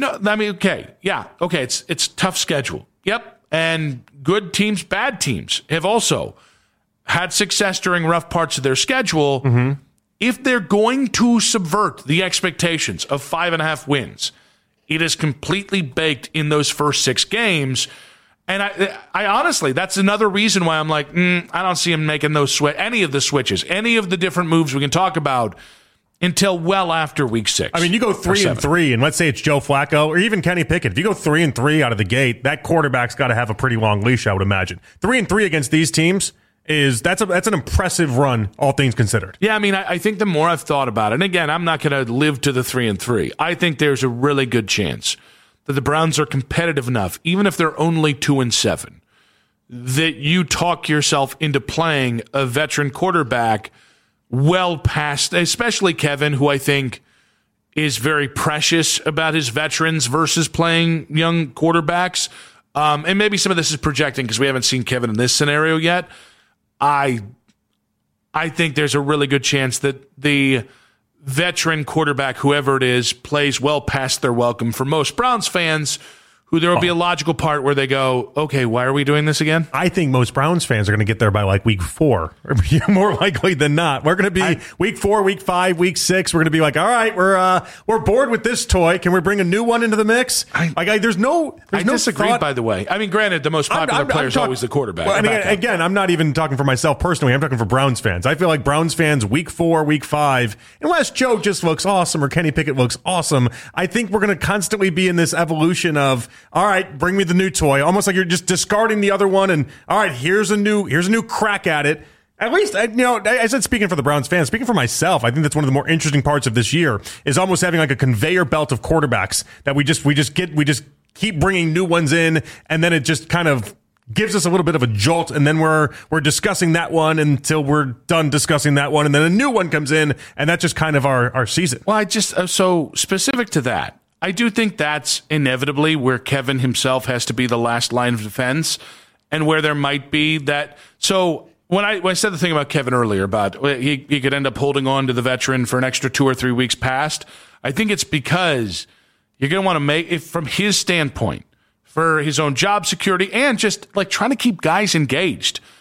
S17: it's tough schedule. Yep. And good teams, bad teams have also had success during rough parts of their schedule.
S18: Mm-hmm.
S17: If they're going to subvert the expectations of 5.5 wins, it is completely baked in those first 6 games. And I honestly, that's another reason why I'm like, I don't see him making any of the switches, any of the different moves we can talk about until well after week 6.
S18: I mean, you go 3-3, and let's say it's Joe Flacco or even Kenny Pickett. If you go 3-3 out of the gate, that quarterback's got to have a pretty long leash, I would imagine. 3-3 against these teams that's an impressive run, all things considered.
S17: Yeah, I mean, I think the more I've thought about it, and again, I'm not going to live to the 3-3. I think there's a really good chance that the Browns are competitive enough, even if they're only 2-7, that you talk yourself into playing a veteran quarterback well past, especially Kevin, who I think is very precious about his veterans versus playing young quarterbacks. And maybe some of this is projecting because we haven't seen Kevin in this scenario yet. I think there's a really good chance that the veteran quarterback, whoever it is, plays well past their welcome for most Browns fans, who there will be a logical part where they go, okay, why are we doing this again?
S18: I think most Browns fans are going to get there by like week 4, more likely than not. We're going to be week 4, week 5, week 6. We're going to be like, all right, we're bored with this toy. Can we bring a new one into the mix? I
S17: disagree, by the way. I mean, granted, the most popular player is always the quarterback.
S18: Well, again, I'm not even talking for myself personally. I'm talking for Browns fans. I feel like Browns fans, week 4, week 5, unless Joe just looks awesome or Kenny Pickett looks awesome, I think we're going to constantly be in this evolution of, all right, bring me the new toy. Almost like you're just discarding the other one, and all right, here's a new crack at it. At least, I said speaking for the Browns fans, speaking for myself, I think that's one of the more interesting parts of this year is almost having like a conveyor belt of quarterbacks that we just keep bringing new ones in, and then it just kind of gives us a little bit of a jolt, and then we're discussing that one until we're done discussing that one, and then a new one comes in, and that's just kind of our season.
S17: Well, so specific to that, I do think that's inevitably where Kevin himself has to be the last line of defense, and where there might be that. So when I said the thing about Kevin earlier about he could end up holding on to the veteran for an extra 2 or 3 weeks past, I think it's because you're going to want to make it from his standpoint for his own job security and just like trying to keep guys engaged.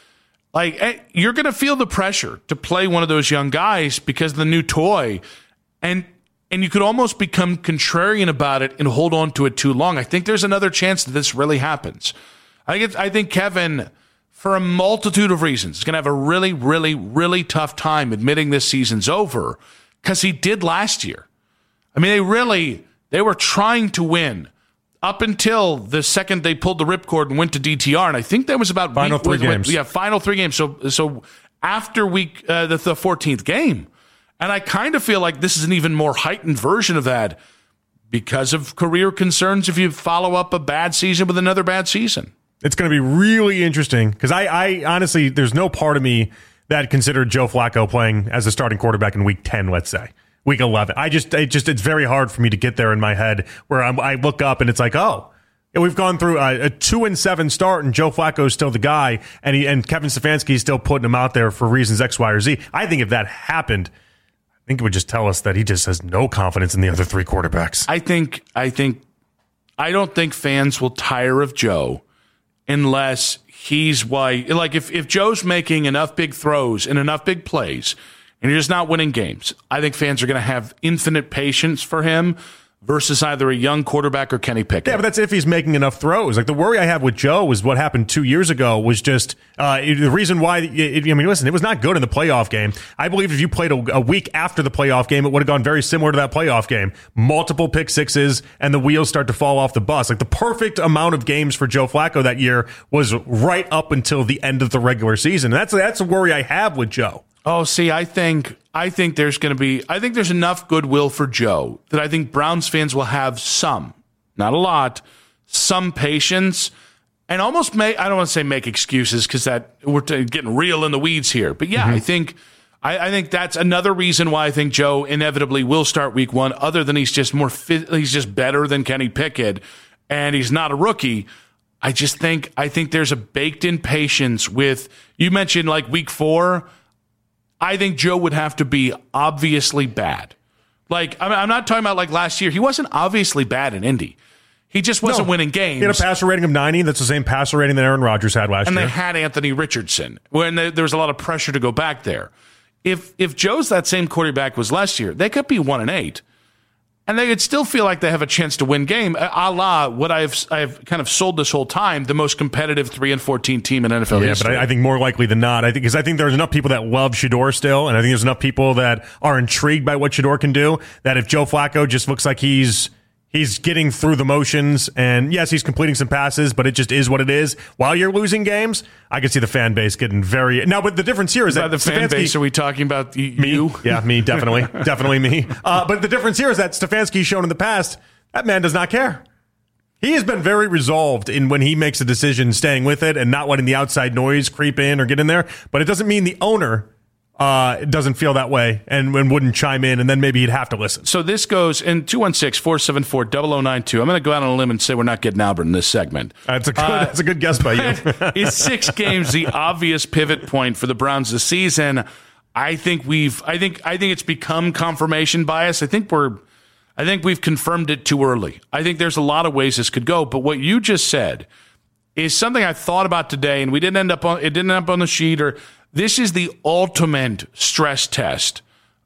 S17: Like, you're going to feel the pressure to play one of those young guys because of the new toy. And you could almost become contrarian about it and hold on to it too long. I think there's another chance that this really happens. I think Kevin, for a multitude of reasons, is going to have a really, really, really tough time admitting this season's over because he did last year. I mean, they were trying to win up until the second they pulled the ripcord and went to DTR, and I think that was about
S18: final 3 games.
S17: Yeah, final 3 games. So after week the 14th game, and I kind of feel like this is an even more heightened version of that because of career concerns. If you follow up a bad season with another bad season,
S18: it's going to be really interesting because I honestly, there's no part of me that considered Joe Flacco playing as a starting quarterback in week 10, let's say. Week 11. It's very hard for me to get there in my head where I look up and it's like, oh, we've gone through a 2-7 start and Joe Flacco is still the guy and Kevin Stefanski is still putting him out there for reasons X, Y, or Z. I think if that happened, I think it would just tell us that he just has no confidence in the other 3 quarterbacks.
S17: I don't think fans will tire of Joe unless he's like if Joe's making enough big throws and enough big plays and you're just not winning games, I think fans are going to have infinite patience for him versus either a young quarterback or Kenny Pickett.
S18: Yeah, but that's if he's making enough throws. Like the worry I have with Joe is what happened 2 years ago was just the reason why. Listen, it was not good in the playoff game. I believe if you played a week after the playoff game, it would have gone very similar to that playoff game. Multiple pick sixes and the wheels start to fall off the bus. Like the perfect amount of games for Joe Flacco that year was right up until the end of the regular season. That's a worry I have with Joe.
S17: Oh, see, I think there's enough goodwill for Joe that I think Browns fans will have some, not a lot, some patience and almost I don't want to say make excuses because that we're getting real in the weeds here. But yeah, I think that's another reason why I think Joe inevitably will start week 1, other than he's just he's just better than Kenny Pickett and he's not a rookie. I think there's a baked in patience with, you mentioned like week 4. I think Joe would have to be obviously bad. Like, I'm not talking about like last year. He wasn't obviously bad in Indy. He just wasn't winning games.
S18: He had a passer rating of 90. That's the same passer rating that Aaron Rodgers had last year.
S17: And they had Anthony Richardson, when there was a lot of pressure to go back there. If Joe's that same quarterback was last year, they could be 1-8. And they could still feel like they have a chance to win game, a la what I've kind of sold this whole time, the most competitive 3-14 team in NFL history.
S18: But I think more likely than not, I think there's enough people that love Shedeur still, and I think there's enough people that are intrigued by what Shedeur can do, that if Joe Flacco just looks like he's getting through the motions, and yes, he's completing some passes, but it just is what it is. While you're losing games, I can see the fan base getting very... Now, but the difference here is that
S17: the fan base, are we talking about you?
S18: Me? Yeah, me, definitely. Definitely me. But the difference here is that Stefanski's shown in the past, that man does not care. He has been very resolved in when he makes a decision, staying with it and not letting the outside noise creep in or get in there. But it doesn't mean the owner doesn't feel that way and wouldn't chime in, and then maybe he'd have to listen.
S17: So this goes in 216-474-0092. I'm going to go out on a limb and say we're not getting Albert in this segment.
S18: That's a good guess by you.
S17: Is 6 games the obvious pivot point for the Browns this season? I think it's become confirmation bias. I think we've confirmed it too early. I think there's a lot of ways this could go, but what you just said is something I thought about today, and it didn't end up on the sheet. Or this is the ultimate stress test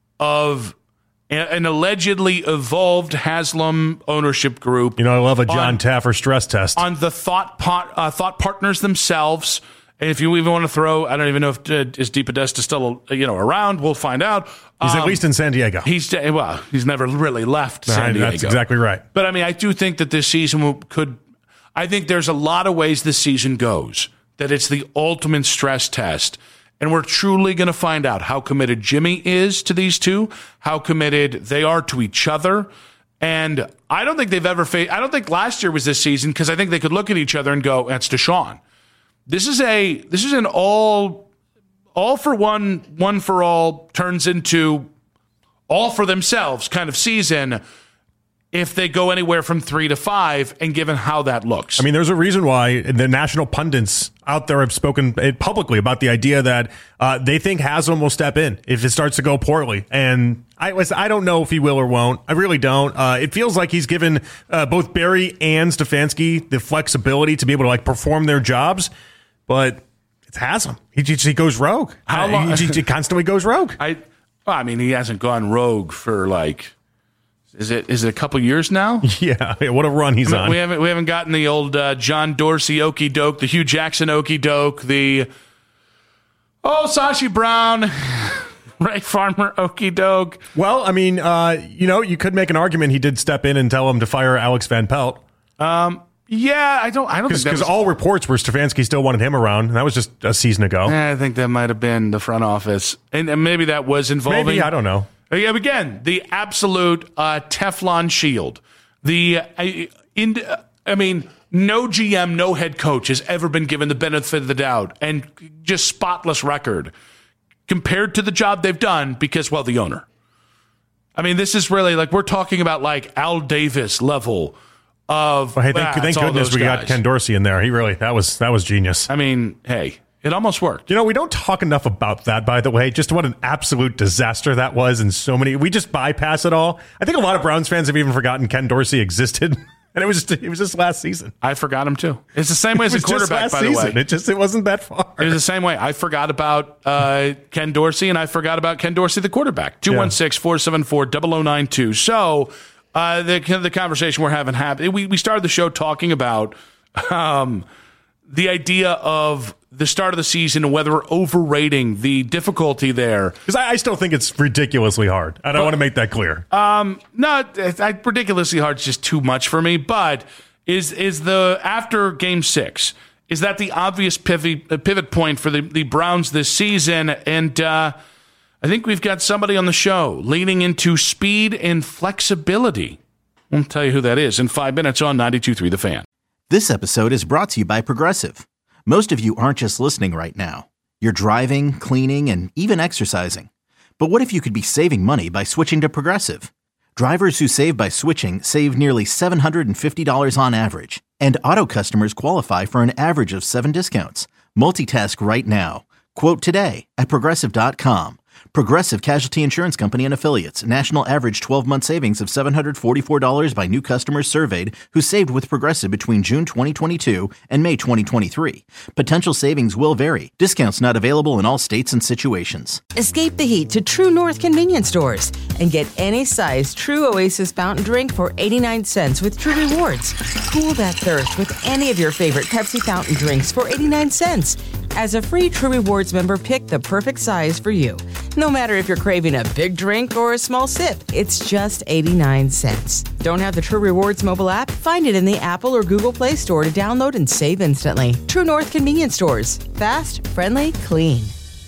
S17: of an allegedly evolved Haslam ownership group.
S18: I love a John Taffer stress test
S17: on the thought partners themselves. And if you even want to throw, I don't even know if is DePodesta still around. We'll find out.
S18: He's at least in San Diego.
S17: He's never really left San Diego.
S18: That's exactly right.
S17: But I mean, I do think that this season could. I think there's a lot of ways this season goes, that it's the ultimate stress test. And we're truly going to find out how committed Jimmy is to these two, how committed they are to each other. And I don't think they've ever faced, I don't think last year was this season, because I think they could look at each other and go, that's Deshaun. This is an all for one for all, turns into all for themselves kind of season if they go anywhere from 3 to 5, and given how that looks.
S18: I mean, there's a reason why the national pundits out there have spoken publicly about the idea that they think Haslam will step in if it starts to go poorly. And I don't know if he will or won't. I really don't. It feels like he's given both Barry and Stefanski the flexibility to be able to perform their jobs, but has him. He goes rogue. How long? He constantly goes rogue.
S17: I mean, he hasn't gone rogue for is it a couple years now?
S18: Yeah, what a run he's on.
S17: We haven't gotten the old John Dorsey okey doke, the Hugh Jackson okey doke, the Sashi Brown, Ray Farmer okey doke.
S18: Well, I mean, you could make an argument he did step in and tell him to fire Alex Van Pelt.
S17: Yeah, I don't think
S18: because all reports were Stefanski still wanted him around. And that was just a season ago.
S17: I think that might have been the front office, and maybe that was involving.
S18: Maybe, I don't know.
S17: Again, the absolute Teflon shield. No GM, no head coach has ever been given the benefit of the doubt and just spotless record compared to the job they've done because, the owner. I mean, this is really we're talking about Al Davis level of.
S18: Well, hey, thank goodness we got Ken Dorsey in there. He really that was genius.
S17: I mean, hey. It almost worked.
S18: We don't talk enough about that, by the way. Just what an absolute disaster that was, and so many. We just bypass it all. I think a lot of Browns fans have even forgotten Ken Dorsey existed, and it was just last season.
S17: I forgot him too. It's the same way as a quarterback, by the way.
S18: It wasn't that far.
S17: It was the same way. I forgot about Ken Dorsey, and I forgot about Ken Dorsey, the quarterback. 216-474-0092. So the conversation we're having we started the show talking about the idea of the start of the season and whether we're overrating the difficulty there.
S18: Because I still think it's ridiculously hard. I don't want to make that clear.
S17: Ridiculously hard is just too much for me. But is the after Game 6, is that the obvious pivot point for the Browns this season? And I think we've got somebody on the show leaning into speed and flexibility. I'll tell you who that is in 5 minutes on 92.3 The Fan.
S1: This episode is brought to you by Progressive. Most of you aren't just listening right now. You're driving, cleaning, and even exercising. But what if you could be saving money by switching to Progressive? Drivers who save by switching save nearly $750 on average. And auto customers qualify for an average of 7 discounts. Multitask right now. Quote today at Progressive.com. Progressive Casualty Insurance Company and Affiliates. National average 12-month savings of $744 by new customers surveyed who saved with Progressive between June 2022 and May 2023. Potential savings will vary. Discounts not available in all states and situations.
S2: Escape the heat to True North convenience stores and get any size True Oasis fountain drink for 89 cents with True Rewards. Cool that thirst with any of your favorite Pepsi fountain drinks for 89 cents. As a free True Rewards member, pick the perfect size for you. No matter if you're craving a big drink or a small sip, it's just 89 cents. Don't have the True Rewards mobile app? Find it in the Apple or Google Play Store to download and save instantly. True North convenience stores. Fast, friendly, clean.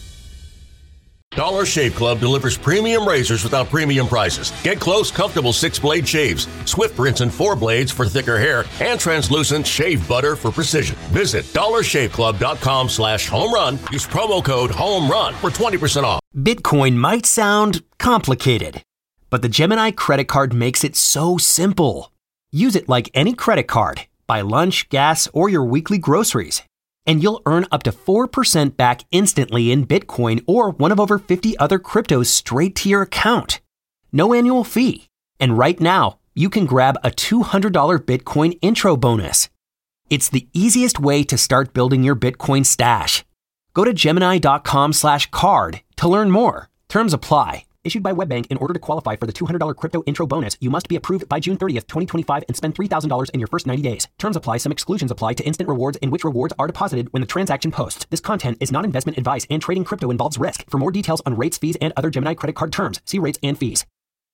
S3: Dollar Shave Club delivers premium razors without premium prices. Get close, comfortable 6-blade shaves, swift rinse and 4 blades for thicker hair, and translucent shave butter for precision. Visit dollarshaveclub.com/homerun. Use promo code HOMERUN for 20% off.
S4: Bitcoin might sound complicated, but the Gemini credit card makes it so simple. Use it like any credit card. Buy lunch, gas, or your weekly groceries, and you'll earn up to 4% back instantly in Bitcoin or one of over 50 other cryptos straight to your account. No annual fee. And right now, you can grab a $200 Bitcoin intro bonus. It's the easiest way to start building your Bitcoin stash. Go to Gemini.com/card to learn more. Terms apply. Issued by WebBank. In order to qualify for the $200 crypto intro bonus, you must be approved by June 30th, 2025 and spend $3,000 in your first 90 days. Terms apply. Some exclusions apply to instant rewards in which rewards are deposited when the transaction posts. This content is not investment advice and trading crypto involves risk. For more details on rates, fees, and other Gemini credit card terms, see rates and fees.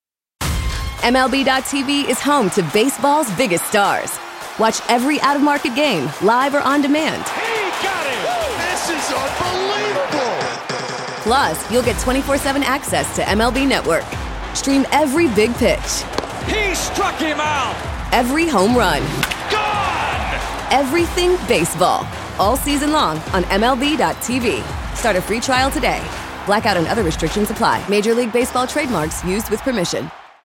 S9: MLB.tv is home to baseball's biggest stars. Watch every out-of-market game, live or on demand.
S5: He got it! This is unbelievable!
S9: Plus, you'll get 24/7 access to MLB Network. Stream every big pitch.
S5: He struck him out!
S9: Every home run.
S5: Gone!
S9: Everything baseball. All season long on MLB.tv. Start a free trial today. Blackout and other restrictions apply. Major League Baseball trademarks used with permission.